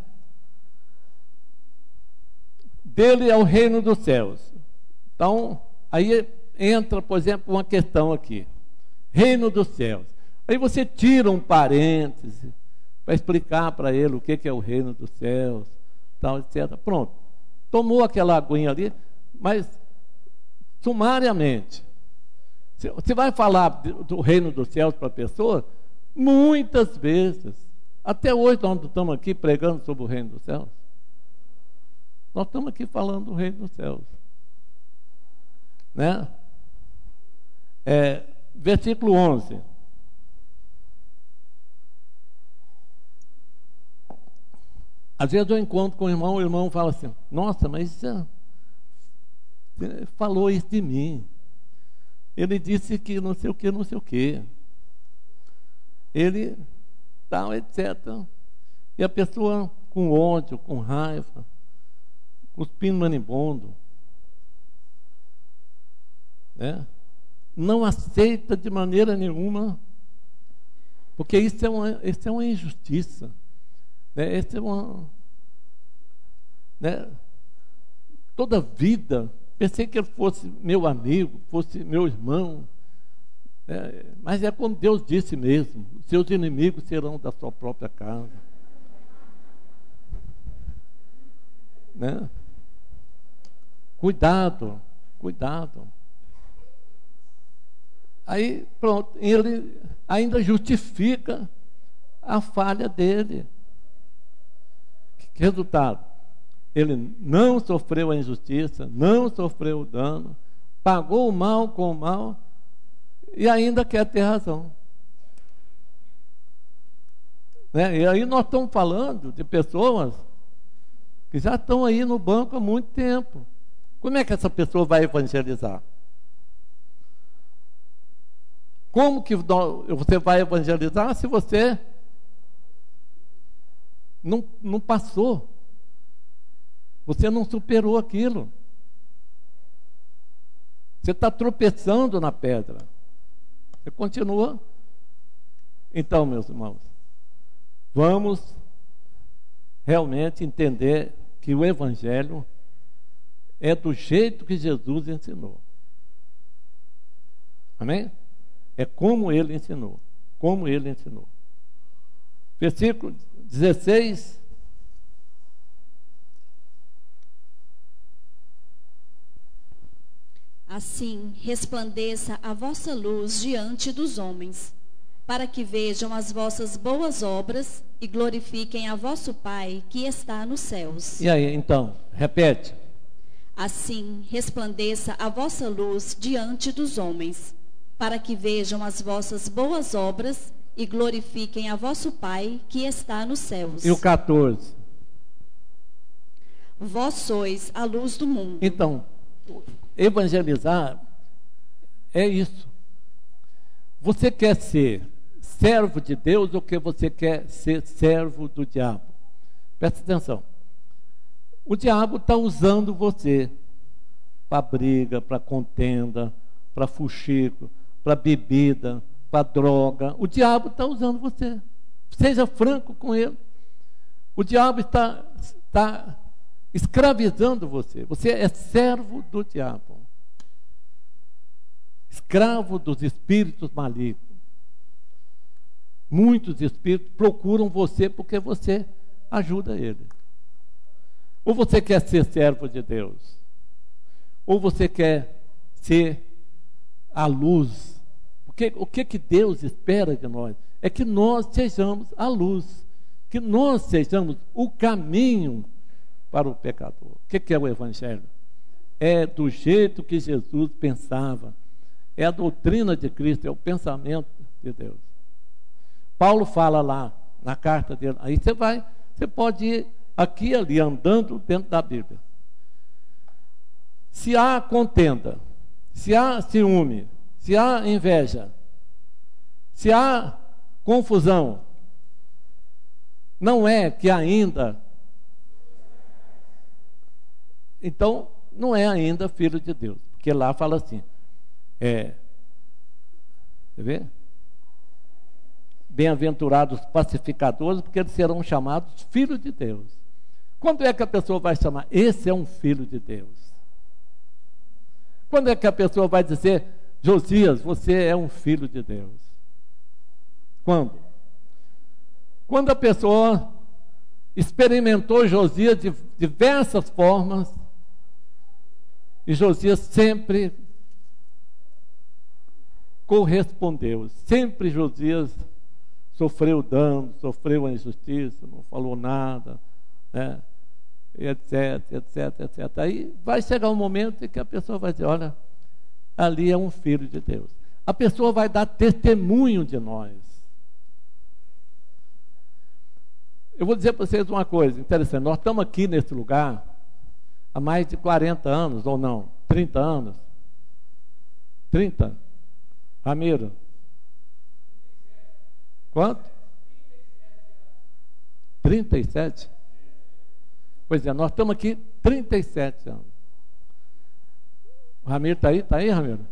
Dele é o reino dos céus. Então, aí entra, por exemplo, uma questão aqui. Reino dos céus. Aí você tira um parêntese para explicar para ele o que é o reino dos céus, tal, etc. Pronto. Tomou aquela aguinha ali, mas sumariamente. Você vai falar do reino dos céus para a pessoa, muitas vezes. Até hoje nós estamos aqui pregando sobre o reino dos céus. Nós estamos aqui falando do reino dos céus. Né? Versículo 11. Às vezes eu encontro com o irmão fala assim, nossa, mas você falou isso de mim. Ele disse que não sei o que, não sei o que. Ele tal, etc. E a pessoa com ódio, com raiva, cuspindo marimbondo, né? Não aceita de maneira nenhuma, porque isso é uma injustiça, né? Isso é uma, né? Toda vida pensei que ele fosse meu amigo, fosse meu irmão, né? Mas é como Deus disse mesmo, seus inimigos serão da sua própria casa, né? Cuidado. Aí, pronto, ele ainda justifica a falha dele. Que resultado? Ele não sofreu a injustiça, não sofreu o dano, pagou o mal com o mal e ainda quer ter razão. Né? E aí nós estamos falando de pessoas que já estão aí no banco há muito tempo. Como é que essa pessoa vai evangelizar? Como que você vai evangelizar se você não passou? Você não superou aquilo. Você está tropeçando na pedra. Você continua. Então, meus irmãos, vamos realmente entender que o Evangelho é do jeito que Jesus ensinou. Amém? É como ele ensinou. Como ele ensinou. Versículo 16. Assim resplandeça a vossa luz diante dos homens, para que vejam as vossas boas obras e glorifiquem a vosso Pai que está nos céus. E aí, então, repete. Assim resplandeça a vossa luz diante dos homens, para que vejam as vossas boas obras e glorifiquem a vosso Pai que está nos céus. E o 14? Vós sois a luz do mundo. Então, evangelizar é isso. Você quer ser servo de Deus ou que você quer ser servo do diabo? Presta atenção. O diabo está usando você para briga, para contenda, para fuxico, para bebida, para droga. O diabo está usando você. Seja franco com ele. O diabo está escravizando você. Você é servo do diabo. Escravo dos espíritos malignos. muitos espíritos procuram você porque você ajuda ele. Ou você quer ser servo de Deus, ou você quer ser a luz. Porque o que Deus espera de nós é que nós sejamos a luz, que nós sejamos o caminho para o pecador. O que é o Evangelho? É do jeito que Jesus pensava, é a doutrina de Cristo, é o pensamento de Deus. Paulo fala lá na carta dele, aí você pode ir aqui e ali, andando dentro da Bíblia. Se há contenda, se há ciúme, se há inveja, se há confusão, não é que ainda, então não é ainda filho de Deus, porque lá fala assim, você vê? Bem-aventurados pacificadores, porque eles serão chamados filhos de Deus. Quando é que a pessoa vai chamar? Esse é um filho de Deus. Quando é que a pessoa vai dizer, Josias, você é um filho de Deus? Quando? Quando a pessoa experimentou Josias de diversas formas, e Josias sempre correspondeu. Sempre Josias sofreu dano, sofreu a injustiça, não falou nada, né? Etc, etc, etc. Aí vai chegar um momento em que a pessoa vai dizer, olha, ali é um filho de Deus. A pessoa vai dar testemunho de nós. Eu vou dizer para vocês uma coisa interessante. Nós estamos aqui nesse lugar há mais de 40 anos, ou não? 30 anos? 30? Ramiro? Quanto? 37? Pois é, nós estamos aqui 37 anos. O Ramiro está aí? Está aí, Ramiro?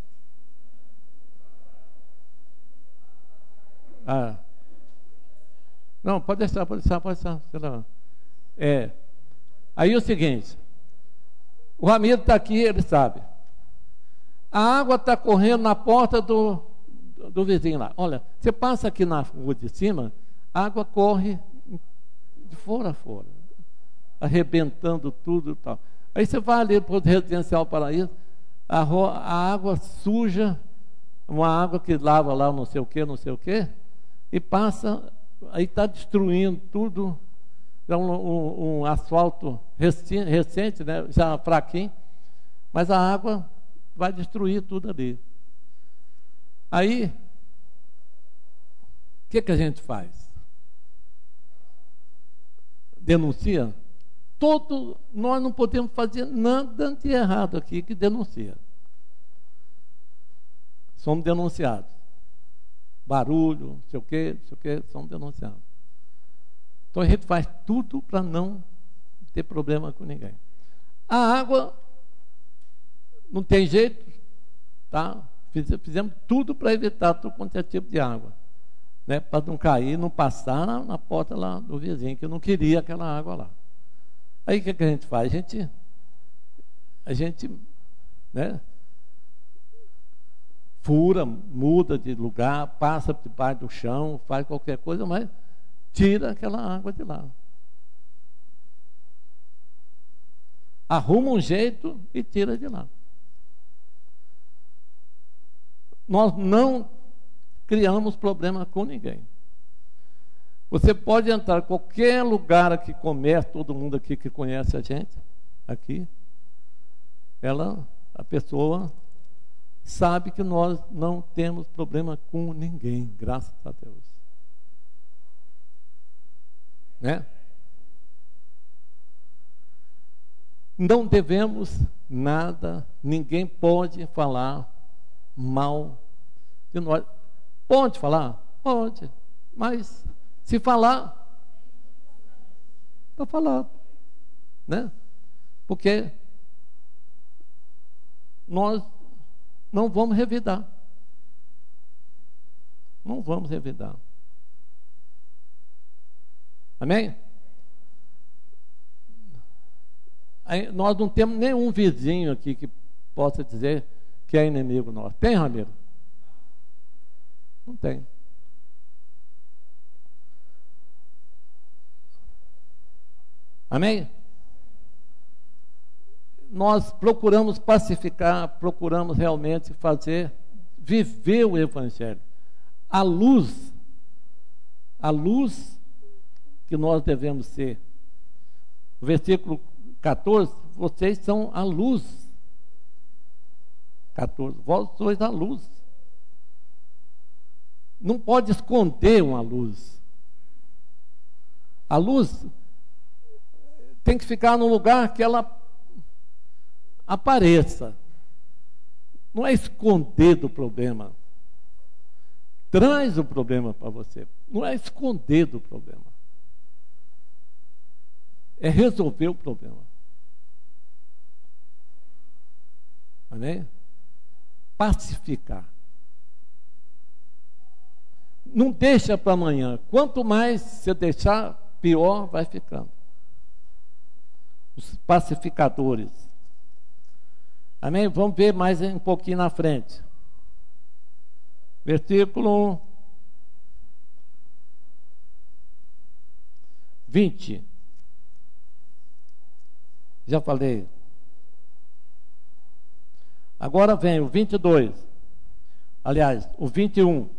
Não, pode deixar. Sei lá. Aí é o seguinte, o Ramiro está aqui, ele sabe. A água está correndo na porta do vizinho lá. Olha, você passa aqui na rua de cima, a água corre de fora a fora, arrebentando tudo e tal. Aí você vai ali para o Residencial Paraíso, a água suja, uma água que lava lá não sei o que, e passa, aí está destruindo tudo. É um asfalto recente, né, já fraquinho, mas a água vai destruir tudo ali. Aí, o que a gente faz? Denuncia? Nós não podemos fazer nada de errado aqui que denuncia. Somos denunciados. Barulho, não sei o quê, somos denunciados. Então a gente faz tudo para não ter problema com ninguém. A água não tem jeito, tá? Fizemos tudo para evitar todo quanto é tipo de água, né? Para não cair, não passar na porta lá do vizinho, que não queria aquela água lá. Aí o que a gente faz? A gente, né, fura, muda de lugar, passa debaixo do chão, faz qualquer coisa, mas tira aquela água de lá. Arruma um jeito e tira de lá. Nós não criamos problema com ninguém. Você pode entrar em qualquer lugar aqui, comércio, todo mundo aqui que conhece a gente, aqui, a pessoa sabe que nós não temos problema com ninguém, graças a Deus. Né? Não devemos nada, ninguém pode falar mal de nós. Pode falar? Pode, mas se falar, está falado, né? Porque nós não vamos revidar. Não vamos revidar. Amém? Aí, nós não temos nenhum vizinho aqui que possa dizer que é inimigo nosso. Tem, Ramiro? Não tem. Amém? Nós procuramos pacificar, procuramos realmente viver o Evangelho. A luz que nós devemos ser. O versículo 14, vocês são a luz. 14, vós sois a luz. Não pode esconder uma luz. A luz tem que ficar no lugar que ela apareça. Não é esconder do problema. Traz o problema para você. Não é esconder do problema. É resolver o problema. Amém? Pacificar. Não deixa para amanhã. Quanto mais você deixar, pior vai ficando. Os pacificadores. Amém? Vamos ver mais um pouquinho na frente. Versículo 20. Já falei. Agora vem o 22. Aliás, o 21.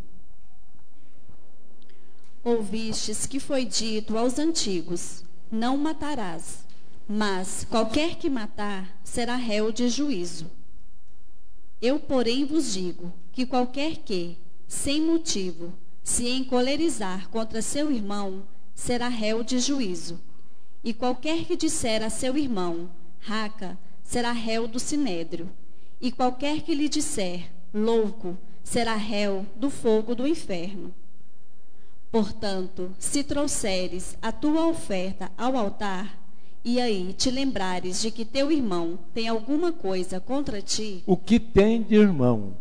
Ouvistes que foi dito aos antigos: não matarás, mas qualquer que matar será réu de juízo. Eu, porém, vos digo que qualquer que, sem motivo, se encolerizar contra seu irmão, será réu de juízo. E qualquer que disser a seu irmão, raca, será réu do sinédrio. E qualquer que lhe disser, louco, será réu do fogo do inferno. Portanto, se trouxeres a tua oferta ao altar, e aí te lembrares de que teu irmão tem alguma coisa contra ti... O que tem de irmão?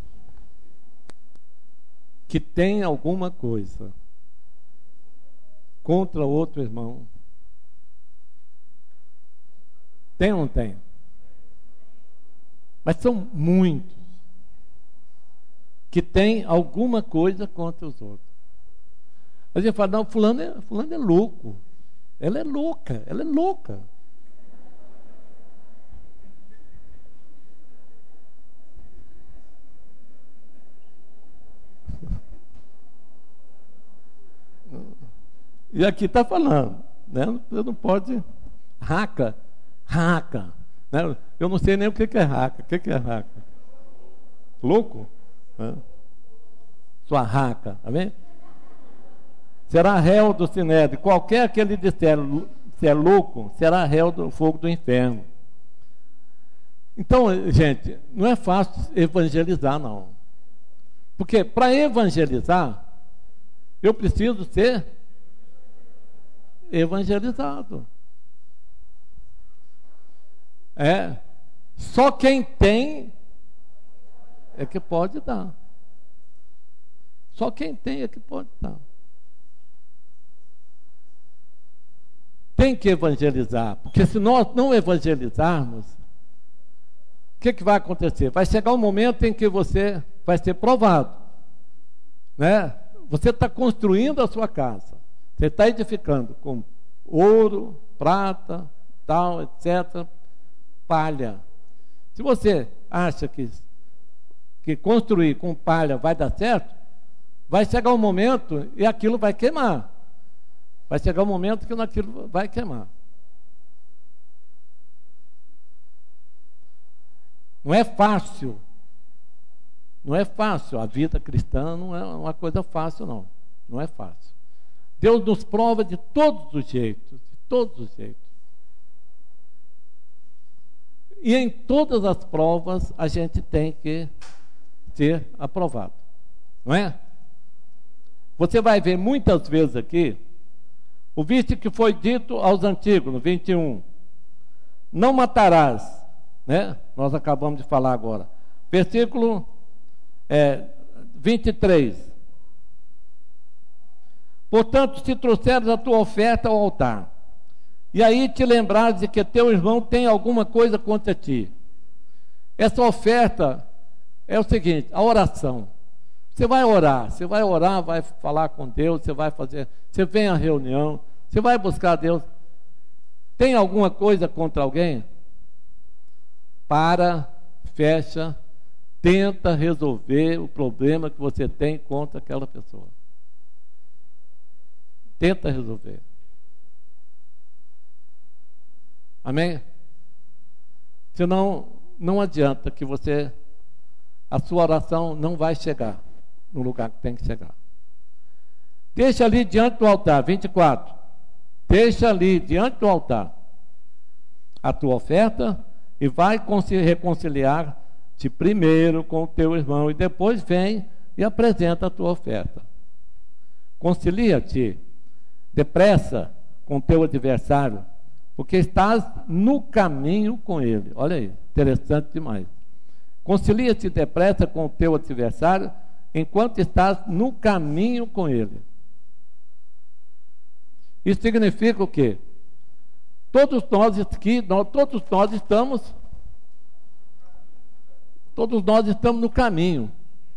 Que tem alguma coisa contra outro irmão. Tem ou não tem? Mas são muitos que têm alguma coisa contra os outros. A gente fala, não, fulano é louco. Ela é louca, ela é louca. E aqui está falando, né? Você não pode. Raca. Né? Eu não sei nem o que é raca. O que é raca? Louco? Né? Sua raca, tá vendo? Será réu do sinédrio. Qualquer que ele disser se é louco, será réu do fogo do inferno. Então, gente, não é fácil evangelizar, não. Porque para evangelizar, eu preciso ser evangelizado. Só quem tem é que pode dar. Só quem tem é que pode dar. Tem que evangelizar, porque se nós não evangelizarmos, o que vai acontecer? Vai chegar um momento em que você vai ser provado, né? Você está construindo a sua casa, você está edificando com ouro, prata, tal, etc., palha. Se você acha que construir com palha vai dar certo, vai chegar um momento e aquilo vai queimar. Vai chegar um momento que aquilo vai queimar. Não é fácil. Não é fácil. A vida cristã não é uma coisa fácil, não. Não é fácil. Deus nos prova de todos os jeitos. De todos os jeitos. E em todas as provas a gente tem que ser aprovado. Não é? Você vai ver muitas vezes aqui, ouviste que foi dito aos antigos, no 21, não matarás, né? Nós acabamos de falar agora. Versículo 23. Portanto, se trouxeres a tua oferta ao altar, e aí te lembrares de que teu irmão tem alguma coisa contra ti. Essa oferta é o seguinte, a oração. Você vai orar, vai falar com Deus, você vem à reunião, você vai buscar Deus. Tem alguma coisa contra alguém? Para, fecha, tenta resolver o problema que você tem contra aquela pessoa. Tenta resolver. Amém? Senão, não adianta que a sua oração não vai chegar no lugar que tem que chegar. Deixa ali diante do altar, 24. Deixa ali diante do altar a tua oferta e vai reconciliar-te primeiro com o teu irmão e depois vem e apresenta a tua oferta. Concilia-te depressa com o teu adversário, porque estás no caminho com ele. Olha aí, interessante demais. Concilia-te depressa com o teu adversário, enquanto estás no caminho com ele. Isso significa o quê? Todos nós estamos no caminho.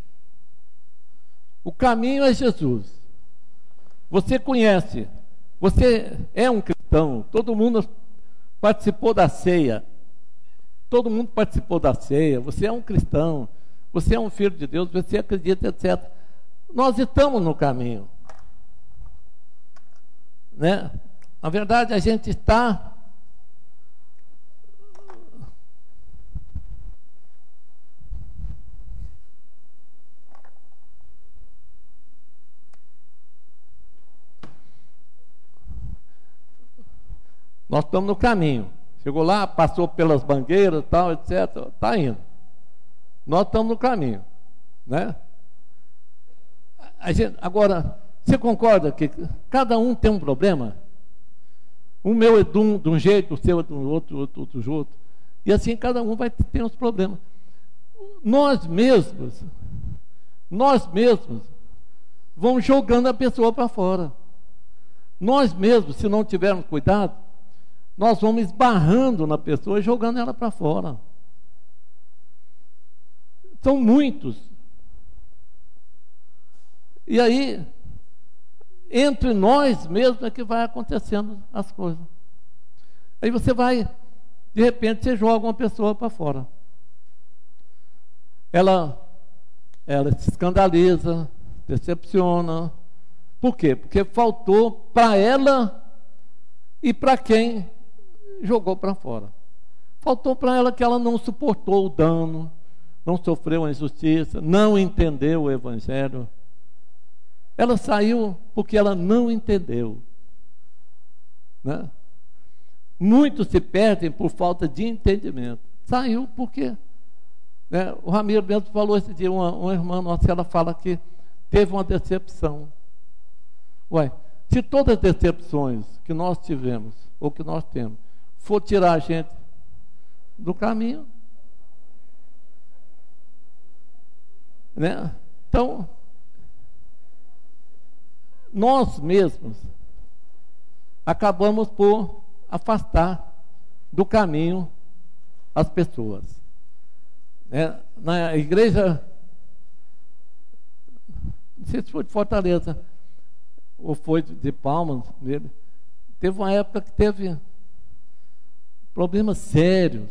O caminho é Jesus. Você conhece, você é um cristão, todo mundo participou da ceia. Todo mundo participou da ceia, você é um cristão, você é um filho de Deus, você acredita, etc. Nós estamos no caminho. Né? Na verdade, a gente está nós estamos no caminho. Chegou lá, passou pelas bangueiras, tal, etc. Está indo. Nós estamos no caminho, né? Agora, você concorda que cada um tem um problema? O meu é de um jeito, o seu é de outro jeito. E assim cada um vai ter uns problemas. Nós mesmos vamos jogando a pessoa para fora. Nós mesmos, se não tivermos cuidado, nós vamos esbarrando na pessoa e jogando ela para fora. São muitos. E aí, entre nós mesmos é que vai acontecendo as coisas. Aí você vai, de repente, você joga uma pessoa para fora. Ela se escandaliza, decepciona. Por quê? Porque faltou para ela e para quem jogou para fora. Faltou para ela que ela não suportou o dano, não sofreu a injustiça, não entendeu o Evangelho. Ela saiu porque ela não entendeu. Né? Muitos se perdem por falta de entendimento. Saiu porque... Né? O Ramiro mesmo falou esse dia, uma irmã nossa, ela fala que teve uma decepção. Ué, se todas as decepções que nós tivemos, ou que nós temos, for tirar a gente do caminho, né? Então, nós mesmos acabamos por afastar do caminho as pessoas. Na igreja, não sei se foi de Fortaleza ou foi de Palmas, teve uma época que teve problemas sérios.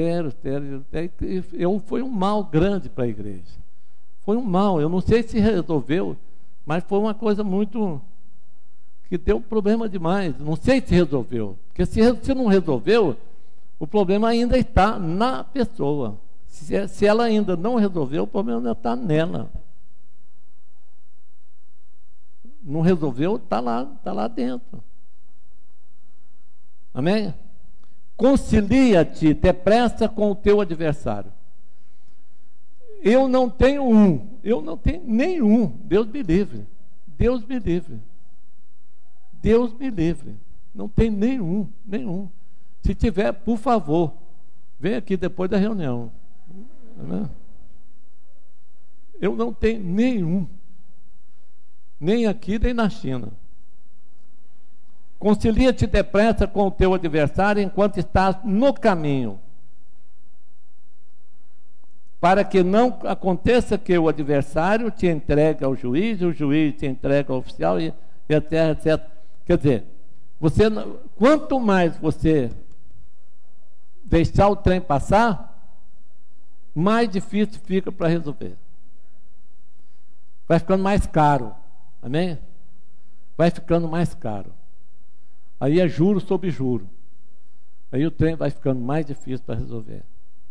Foi um mal grande para a igreja. Foi um mal, eu não sei se resolveu, mas foi uma coisa muito... que deu problema demais. Não sei se resolveu. Porque se não resolveu, o problema ainda está na pessoa. Se ela ainda não resolveu, o problema ainda está nela. Não resolveu, está lá dentro. Amém? Concilia-te depressa com o teu adversário. Eu não tenho nenhum. Deus me livre. Deus me livre. Deus me livre. Não tem nenhum. Se tiver, por favor, vem aqui depois da reunião. Amém? Eu não tenho nenhum. Nem aqui, nem na China. Concilia-te depressa com o teu adversário enquanto estás no caminho, para que não aconteça que o adversário te entregue ao juiz, o juiz te entregue ao oficial, e etc, etc. Quer dizer, Quanto mais você deixar o trem passar, mais difícil fica para resolver. Vai ficando mais caro. Amém? Vai ficando mais caro. Aí é juro sobre juro. Aí o trem vai ficando mais difícil para resolver.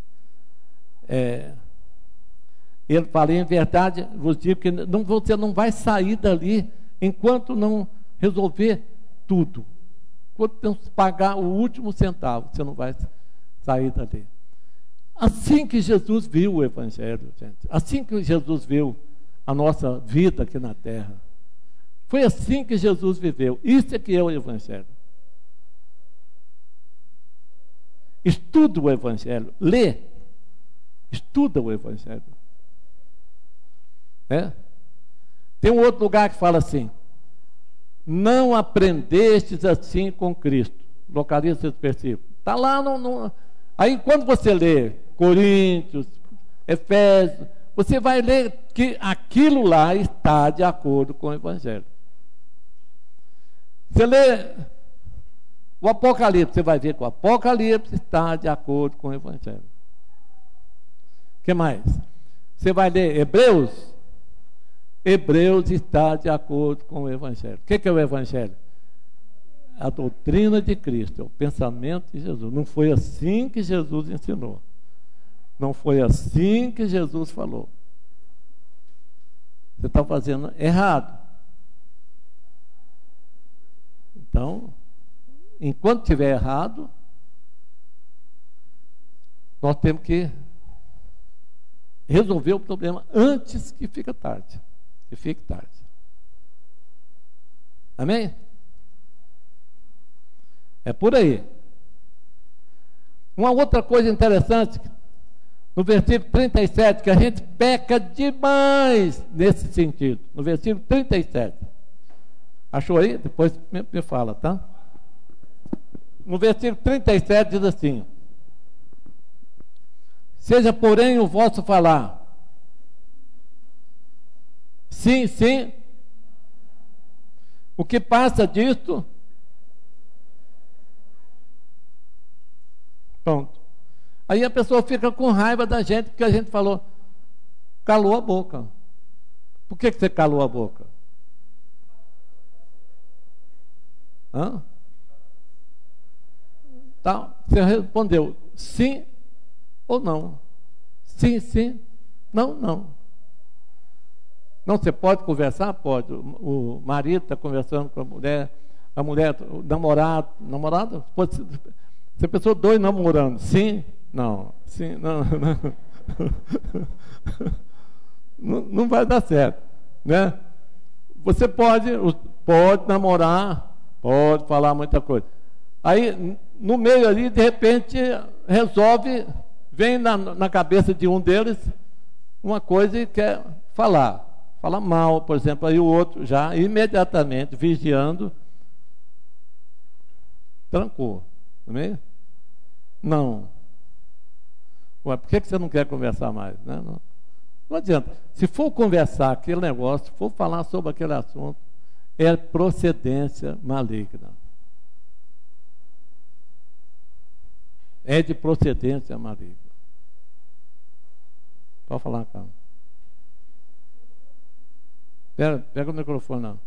Ele fala, em verdade, vos digo que você não vai sair dali enquanto não resolver tudo. Enquanto não pagar o último centavo, você não vai sair dali. Assim que Jesus viu o Evangelho, gente. Assim que Jesus viu a nossa vida aqui na terra. Foi assim que Jesus viveu. Isso é que é o Evangelho. Estuda o Evangelho. Lê. Estuda o Evangelho. Tem um outro lugar que fala assim: não aprendestes assim com Cristo. Localiza esse versículo. Está lá Aí quando você lê Coríntios, Efésios, você vai ler que aquilo lá está de acordo com o Evangelho. Você lê o Apocalipse, você vai ver que o Apocalipse está de acordo com o Evangelho. O que mais? Você vai ler Hebreus, Hebreus está de acordo com o Evangelho. O que é o Evangelho? A doutrina de Cristo, é o pensamento de Jesus. Não foi assim que Jesus ensinou. Não foi assim que Jesus falou. Você está fazendo errado. Então, enquanto estiver errado, nós temos que resolver o problema antes que fique tarde. Que fique tarde. Amém? É por aí. Uma outra coisa interessante, no versículo 37, que a gente peca demais nesse sentido. No versículo 37. Achou aí? Depois me fala, tá? No versículo 37 diz assim: seja, porém, o vosso falar sim, sim. O que passa disto? Pronto. Aí a pessoa fica com raiva da gente, porque a gente falou, calou a boca. Por que você calou a boca? Tá, você respondeu sim ou não. Sim, sim. Não, não. Não, você pode conversar? Pode. O marido está conversando com a mulher, o namorado, pode ser, se a pessoa dois namorando, sim, não, sim, não, não vai dar certo, né? Você pode namorar, pode falar muita coisa. Aí, no meio ali, de repente, vem na cabeça de um deles uma coisa e quer falar mal, por exemplo, aí o outro já imediatamente, vigiando, trancou, não é? Não. Ué, por que você não quer conversar mais? Né? Não adianta. Se for conversar aquele negócio, se for falar sobre aquele assunto, é procedência maligna. É de procedência maligna. Pode falar, calma. Pega o microfone, não.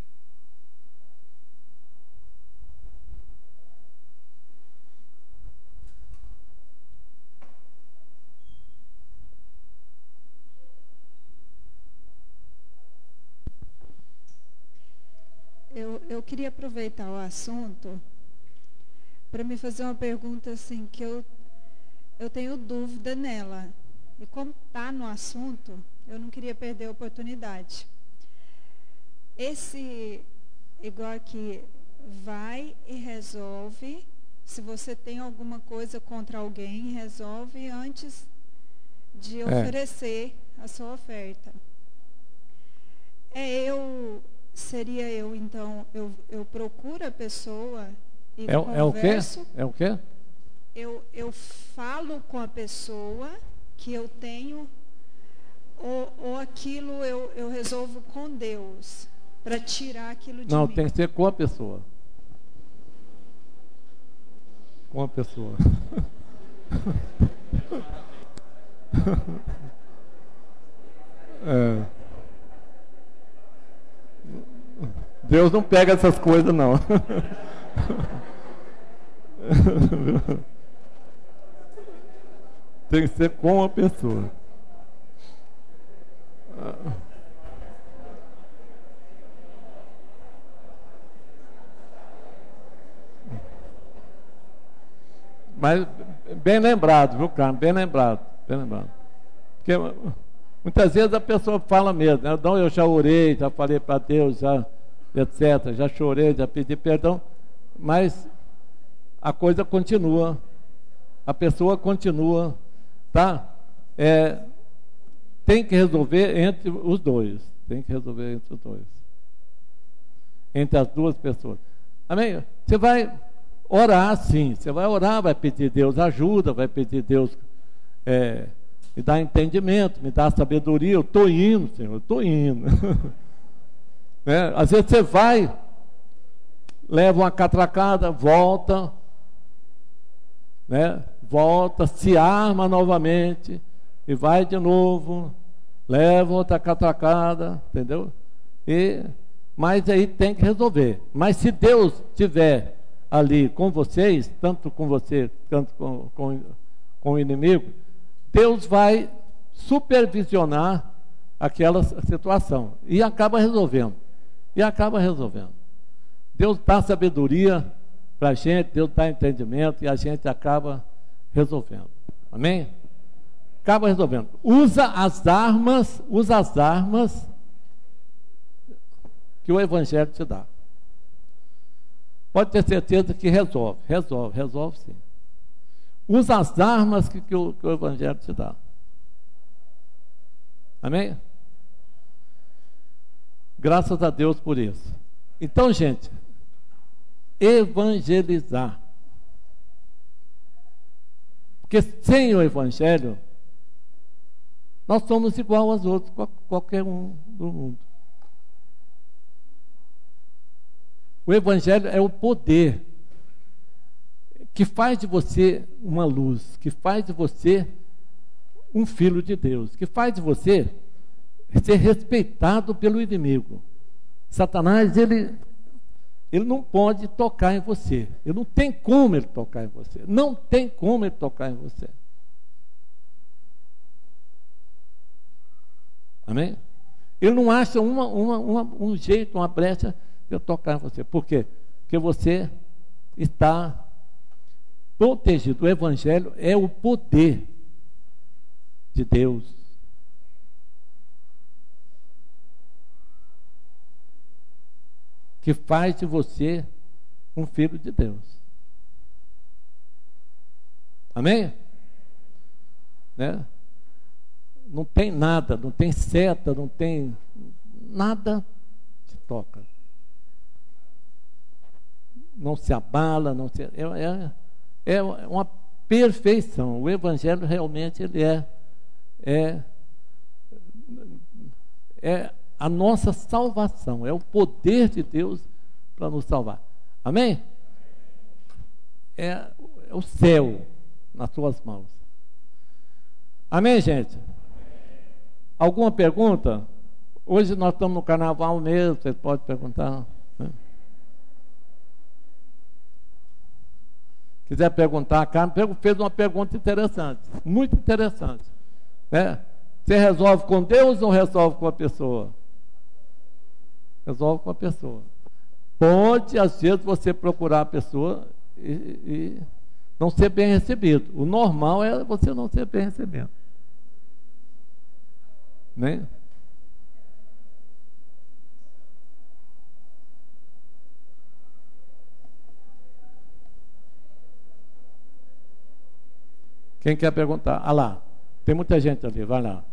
Eu queria aproveitar o assunto para me fazer uma pergunta assim que eu tenho dúvida nela. E como está no assunto, eu não queria perder a oportunidade. Igual aqui, vai e resolve. Se você tem alguma coisa contra alguém, resolve antes de oferecer a sua oferta. Seria eu, então, eu procuro a pessoa e converso. É o quê? Eu falo com a pessoa que eu tenho, ou aquilo eu resolvo com Deus, para tirar aquilo de mim. Não, tem que ser com a pessoa. com a pessoa. Deus não pega essas coisas, não. Tem que ser com a pessoa. Mas bem lembrado, viu, Carlos? Bem lembrado, bem lembrado. Porque muitas vezes a pessoa fala mesmo, né? Não, eu já orei, já falei para Deus, já, etc. Já chorei, já pedi perdão, mas a coisa continua, a pessoa continua, tá? Tem que resolver entre os dois, tem que resolver entre os dois, entre as duas pessoas. Amém? Você vai orar, sim, você vai orar, vai pedir Deus ajuda, vai pedir Deus me dá entendimento, me dá sabedoria. Eu estou indo, Senhor, eu estou indo. Né? Às vezes você vai, leva uma catracada, volta, né? Volta, se arma novamente e vai de novo, leva outra catracada, entendeu? Mas aí tem que resolver. Mas se Deus tiver ali com vocês, tanto com você, tanto com o inimigo, Deus vai supervisionar aquela situação e acaba resolvendo. Deus dá sabedoria para a gente, Deus dá entendimento e a gente acaba resolvendo. Amém? Acaba resolvendo. Usa as armas que o Evangelho te dá. Pode ter certeza que resolve sim. Usa as armas que o Evangelho te dá. Amém? Graças a Deus por isso. Então, gente, evangelizar. Porque sem o Evangelho, nós somos igual aos outros, qualquer um do mundo. O Evangelho é o poder que faz de você uma luz, que faz de você um filho de Deus, que faz de você ser respeitado pelo inimigo. Satanás, ele não pode tocar em você. Ele não tem como ele tocar em você. Não tem como ele tocar em você. Amém? Ele não acha um jeito, uma brecha de tocar em você. Por quê? Porque você está protegido. O Evangelho é o poder de Deus. Que faz de você um filho de Deus. Amém? Né? Não tem nada, não tem seta, não tem nada que toca. Não se abala, não se, é uma perfeição. O Evangelho realmente ele é a nossa salvação, é o poder de Deus para nos salvar. Amém? É o céu nas suas mãos. Amém, gente? Alguma pergunta? Hoje nós estamos no carnaval mesmo, você pode perguntar. Né? Quiser perguntar, a Carmen fez uma pergunta interessante, muito interessante. Né? Você resolve com Deus ou resolve com a pessoa? Resolve com a pessoa. Pode, às vezes, você procurar a pessoa e não ser bem recebido. O normal é você não ser bem recebido. Né? Quem quer perguntar? Ah lá, tem muita gente ali, vai lá.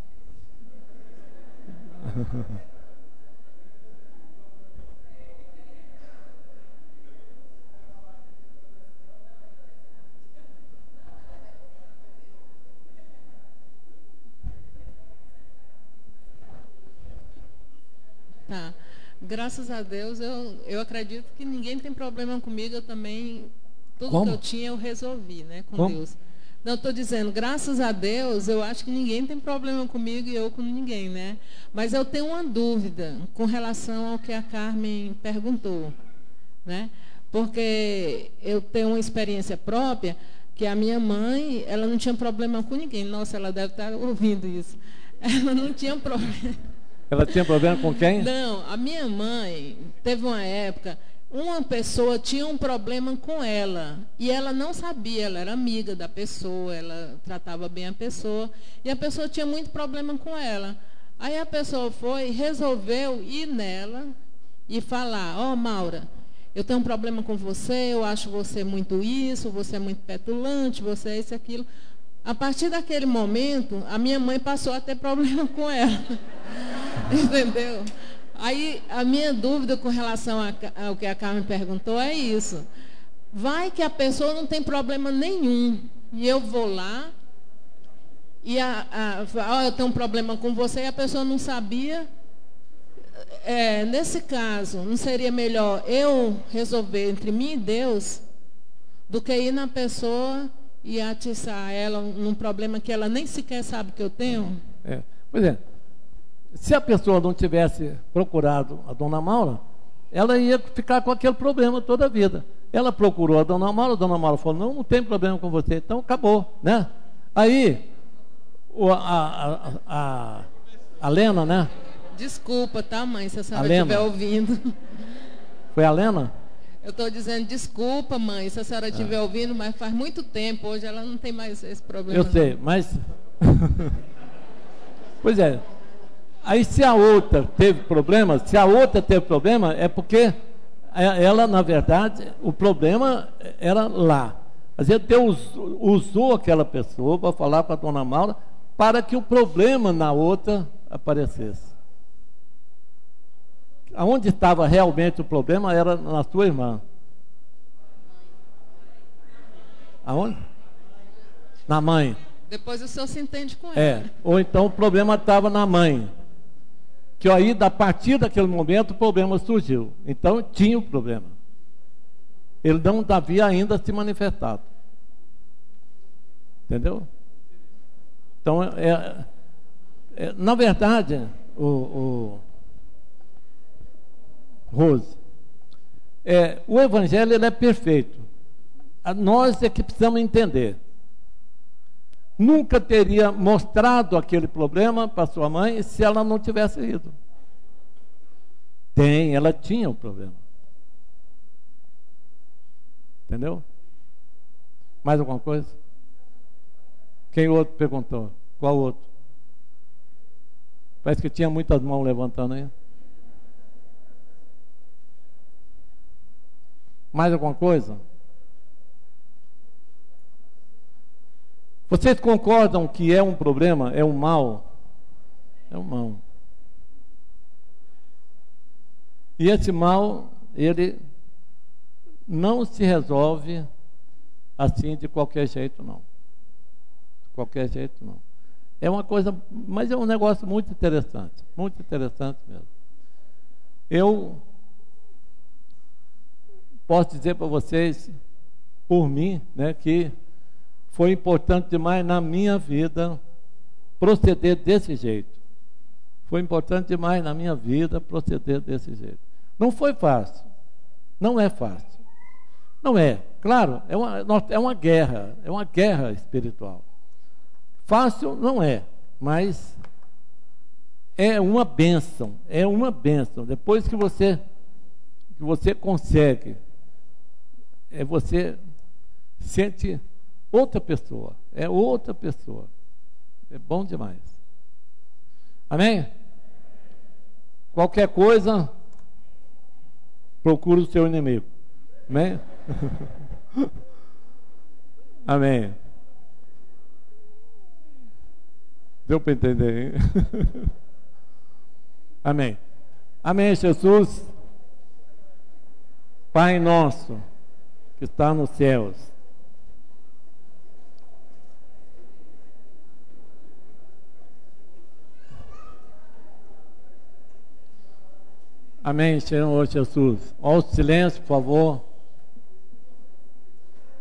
Tá. Graças a Deus, eu acredito que ninguém tem problema comigo. Eu também Tudo Como? que eu tinha eu resolvi, né, com Como? Deus. Não, estou dizendo, graças a Deus, eu acho que ninguém tem problema comigo e eu com ninguém, né? Mas eu tenho uma dúvida com relação ao que a Carmen perguntou, né? Porque eu tenho uma experiência própria que a minha mãe, ela não tinha problema com ninguém. Nossa, ela deve estar ouvindo isso. Ela não tinha problema. Ela tinha problema com quem? Não, a minha mãe teve uma época, uma pessoa tinha um problema com ela e ela não sabia, ela era amiga da pessoa, ela tratava bem a pessoa e a pessoa tinha muito problema com ela. Aí a pessoa resolveu ir nela e falar: ó, Maura, eu tenho um problema com você, eu acho você muito isso, você é muito petulante, você é isso e aquilo. A partir daquele momento, a minha mãe passou a ter problema com ela. Entendeu? Aí, a minha dúvida com relação ao que a Carmen perguntou é isso. Vai que a pessoa não tem problema nenhum, e eu vou lá, e eu tenho um problema com você, e a pessoa não sabia. Nesse caso, não seria melhor eu resolver entre mim e Deus, do que ir na pessoa e atiçar ela num problema que ela nem sequer sabe que eu tenho? Pois é. Se a pessoa não tivesse procurado a dona Maura, ela ia ficar com aquele problema toda a vida. Ela procurou a dona Maura falou: não tem problema com você, então acabou, né? Aí, a Lena, né? Desculpa, tá, mãe, se a senhora Lena. estiver ouvindo. Foi a Lena? Eu estou dizendo desculpa, mãe, se a senhora estiver ouvindo, mas faz muito tempo, hoje ela não tem mais esse problema. Eu sei, mas... Pois é. Aí se a outra teve problema, é porque ela, na verdade, o problema era lá. Às vezes Deus usou aquela pessoa para falar com a dona Maura para que o problema na outra aparecesse. Aonde estava realmente o problema era na sua irmã. Aonde? Na mãe. Depois o senhor se entende com ela. Ou então o problema estava na mãe. Que aí, a partir daquele momento, o problema surgiu. Então, tinha o problema. Ele não havia ainda se manifestado. Entendeu? Então, na verdade, Rose, o Evangelho ele é perfeito. Nós é que precisamos entender. Nunca teria mostrado aquele problema para sua mãe se ela não tivesse ido. Ela tinha o problema. Entendeu? Mais alguma coisa? Quem outro perguntou? Qual outro? Parece que tinha muitas mãos levantando aí. Mais alguma coisa? Vocês concordam que é um problema? É um mal? É um mal. E esse mal, ele não se resolve assim de qualquer jeito, não. De qualquer jeito, não. É uma coisa, mas é um negócio muito interessante mesmo. Eu posso dizer para vocês, por mim, né, que foi importante demais na minha vida proceder desse jeito. Foi importante demais na minha vida proceder desse jeito. Não foi fácil. Não é fácil. Não é. Claro, é uma guerra espiritual. Fácil não é, mas é uma bênção. Depois que você consegue, você sente outra pessoa. É outra pessoa. É bom demais. Amém? Qualquer coisa, procura o seu inimigo. Amém? Amém. Deu para entender, hein? Amém. Amém, Jesus. Pai nosso, que está nos céus. Amém, Senhor Jesus. Ó, o silêncio, por favor.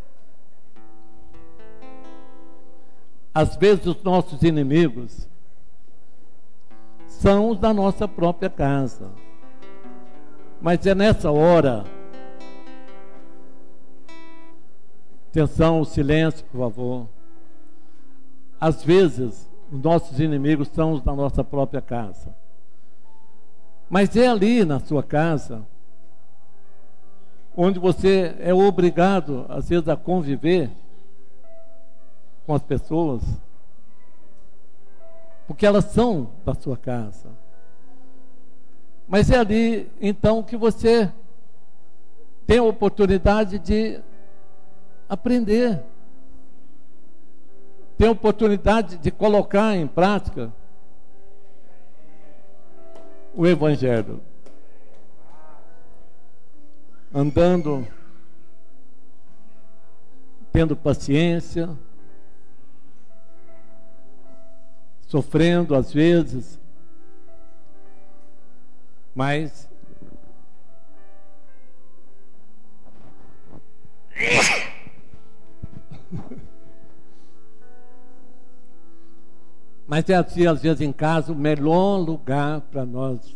Às vezes os nossos inimigos são os da nossa própria casa. Mas é nessa hora, atenção, silêncio, por favor. Às vezes, os nossos inimigos são os da nossa própria casa. Mas é ali na sua casa, onde você é obrigado, às vezes, a conviver com as pessoas, porque elas são da sua casa. Mas é ali, então, que você tem a oportunidade de aprender, tem a oportunidade de colocar em prática o Evangelho, andando, tendo paciência, sofrendo às vezes, mas é assim, às vezes em casa, o melhor lugar para nós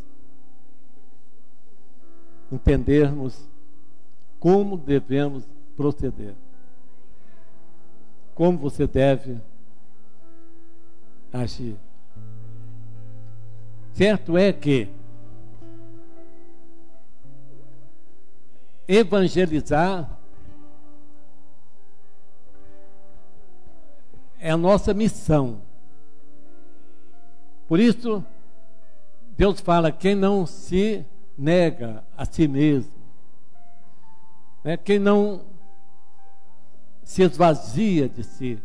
entendermos como devemos proceder, como você deve agir. Certo é que evangelizar é a nossa missão. Por isso, Deus fala: quem não se nega a si mesmo, né? Quem não se esvazia de si,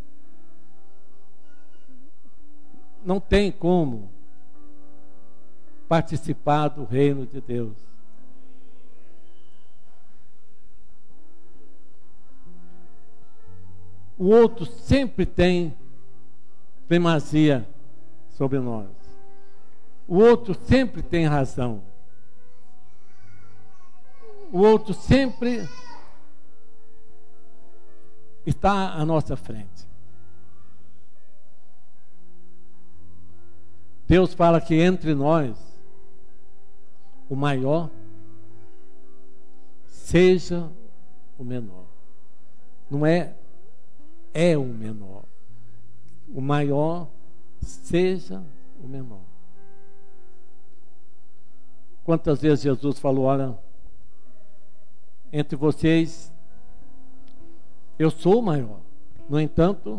não tem como participar do reino de Deus. O outro sempre tem primazia sobre nós. O outro sempre tem razão. O outro sempre está à nossa frente. Deus fala que entre nós, o maior seja o menor. Não é o menor. O maior seja o menor. Quantas vezes Jesus falou: olha, entre vocês eu sou o maior, no entanto,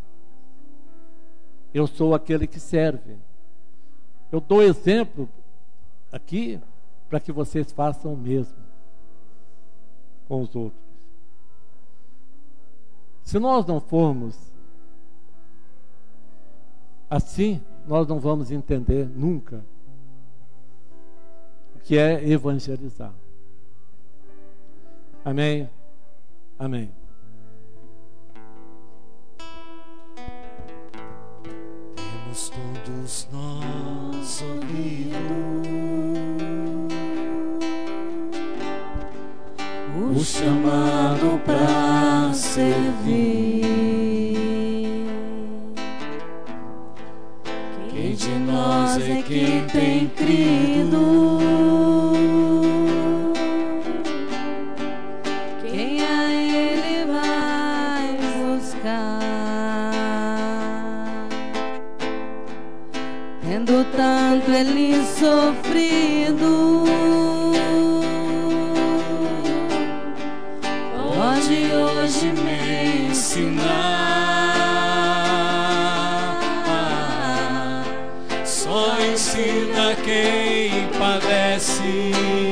eu sou aquele que serve. Eu dou exemplo aqui para que vocês façam o mesmo com os outros. Se nós não formos assim, nós não vamos entender nunca o que é evangelizar. Amém? Amém. Temos todos nós ouvido o chamado para servir. Quem de nós é quem tem crido? Quem a Ele vai buscar? Tendo tanto Ele sofrido, pode hoje me ensinar. Só ensina quem padece.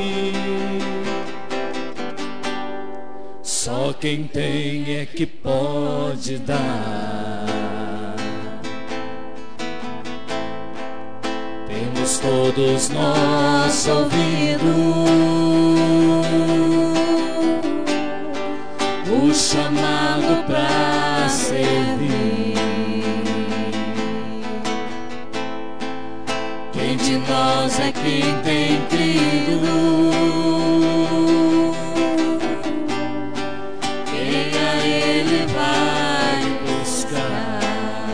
Só quem tem é que pode dar. Temos todos nós ouvido o chamado para servir. Quem de nós é quem tem crido? Quem a Ele vai buscar?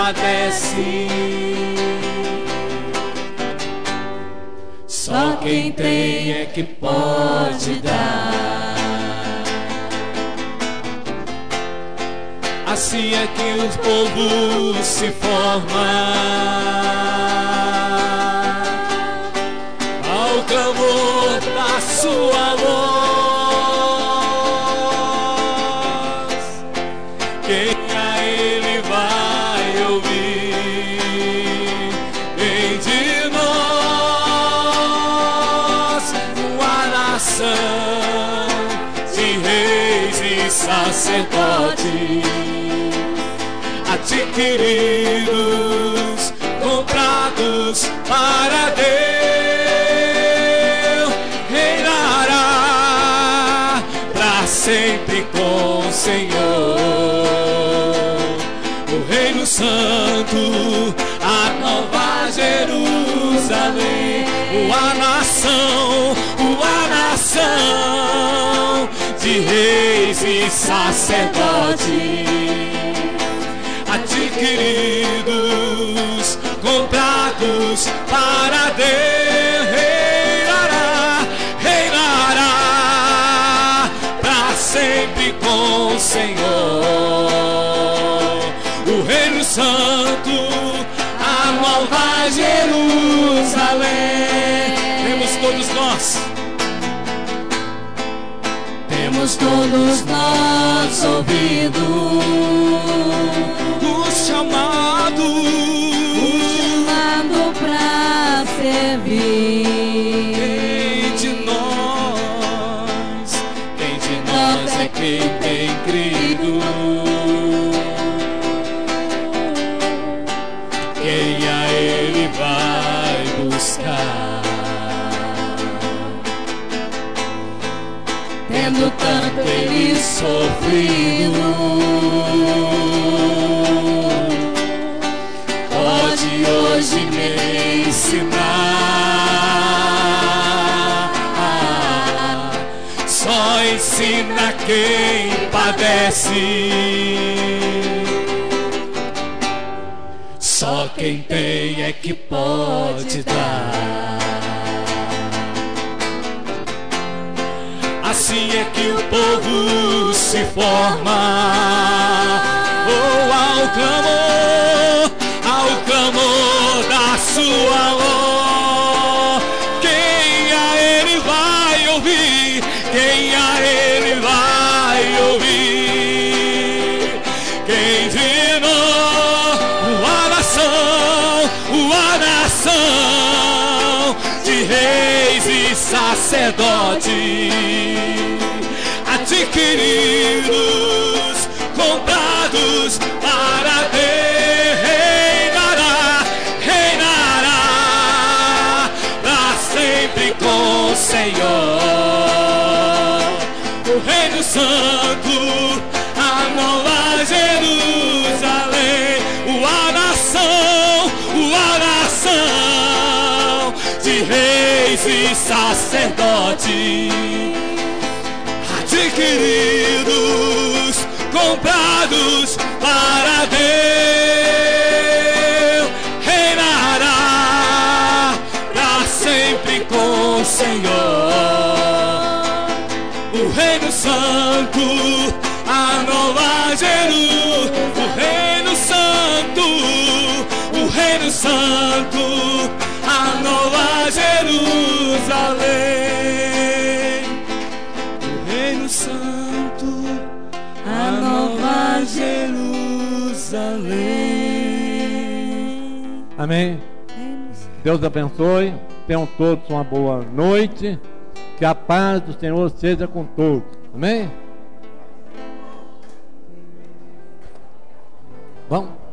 padece. Só quem tem é que pode dar. Assim é que o povo se forma ao clamor da sua voz. Quem a ele vai ouvir? Vem de nós uma nação de reis e sacerdotes, adquiridos, comprados para Deus, reinará para sempre com o Senhor. O Reino Santo, a nova Jerusalém, a nação de reis e sacerdotes, adquiridos, comprados para Deus, reinará para sempre com o Senhor. O Reino Santo, a nova Jerusalém. Temos todos nós ouvido o chamado pra servir. Quem de nós é quem tem crido? Quem a ele vai buscar? Tendo tanto ele sofrido, pode hoje me ensinar. Só ensina quem padece. Só quem tem é que pode dar. Assim é que o povo se forma, ao clamor da sua voz. Quem a ele vai ouvir? Quem a ele vai ouvir? Quem de nós, uma nação de reis e sacerdotes, adquiridos, comprados para Deus, reinará para sempre com o Senhor. O Reino Santo, a nova Jerusalém, a nação de reis e sacerdotes, adquiridos, comprados para Deus, reinará para sempre com o Senhor. O Reino Santo, a nova Jerusalém, o Reino Santo, a nova Jerusalém. O Reino Santo, a nova Jerusalém. Amém. Deus abençoe. Tenham todos uma boa noite. Que a paz do Senhor seja com todos. Amém? Vamos.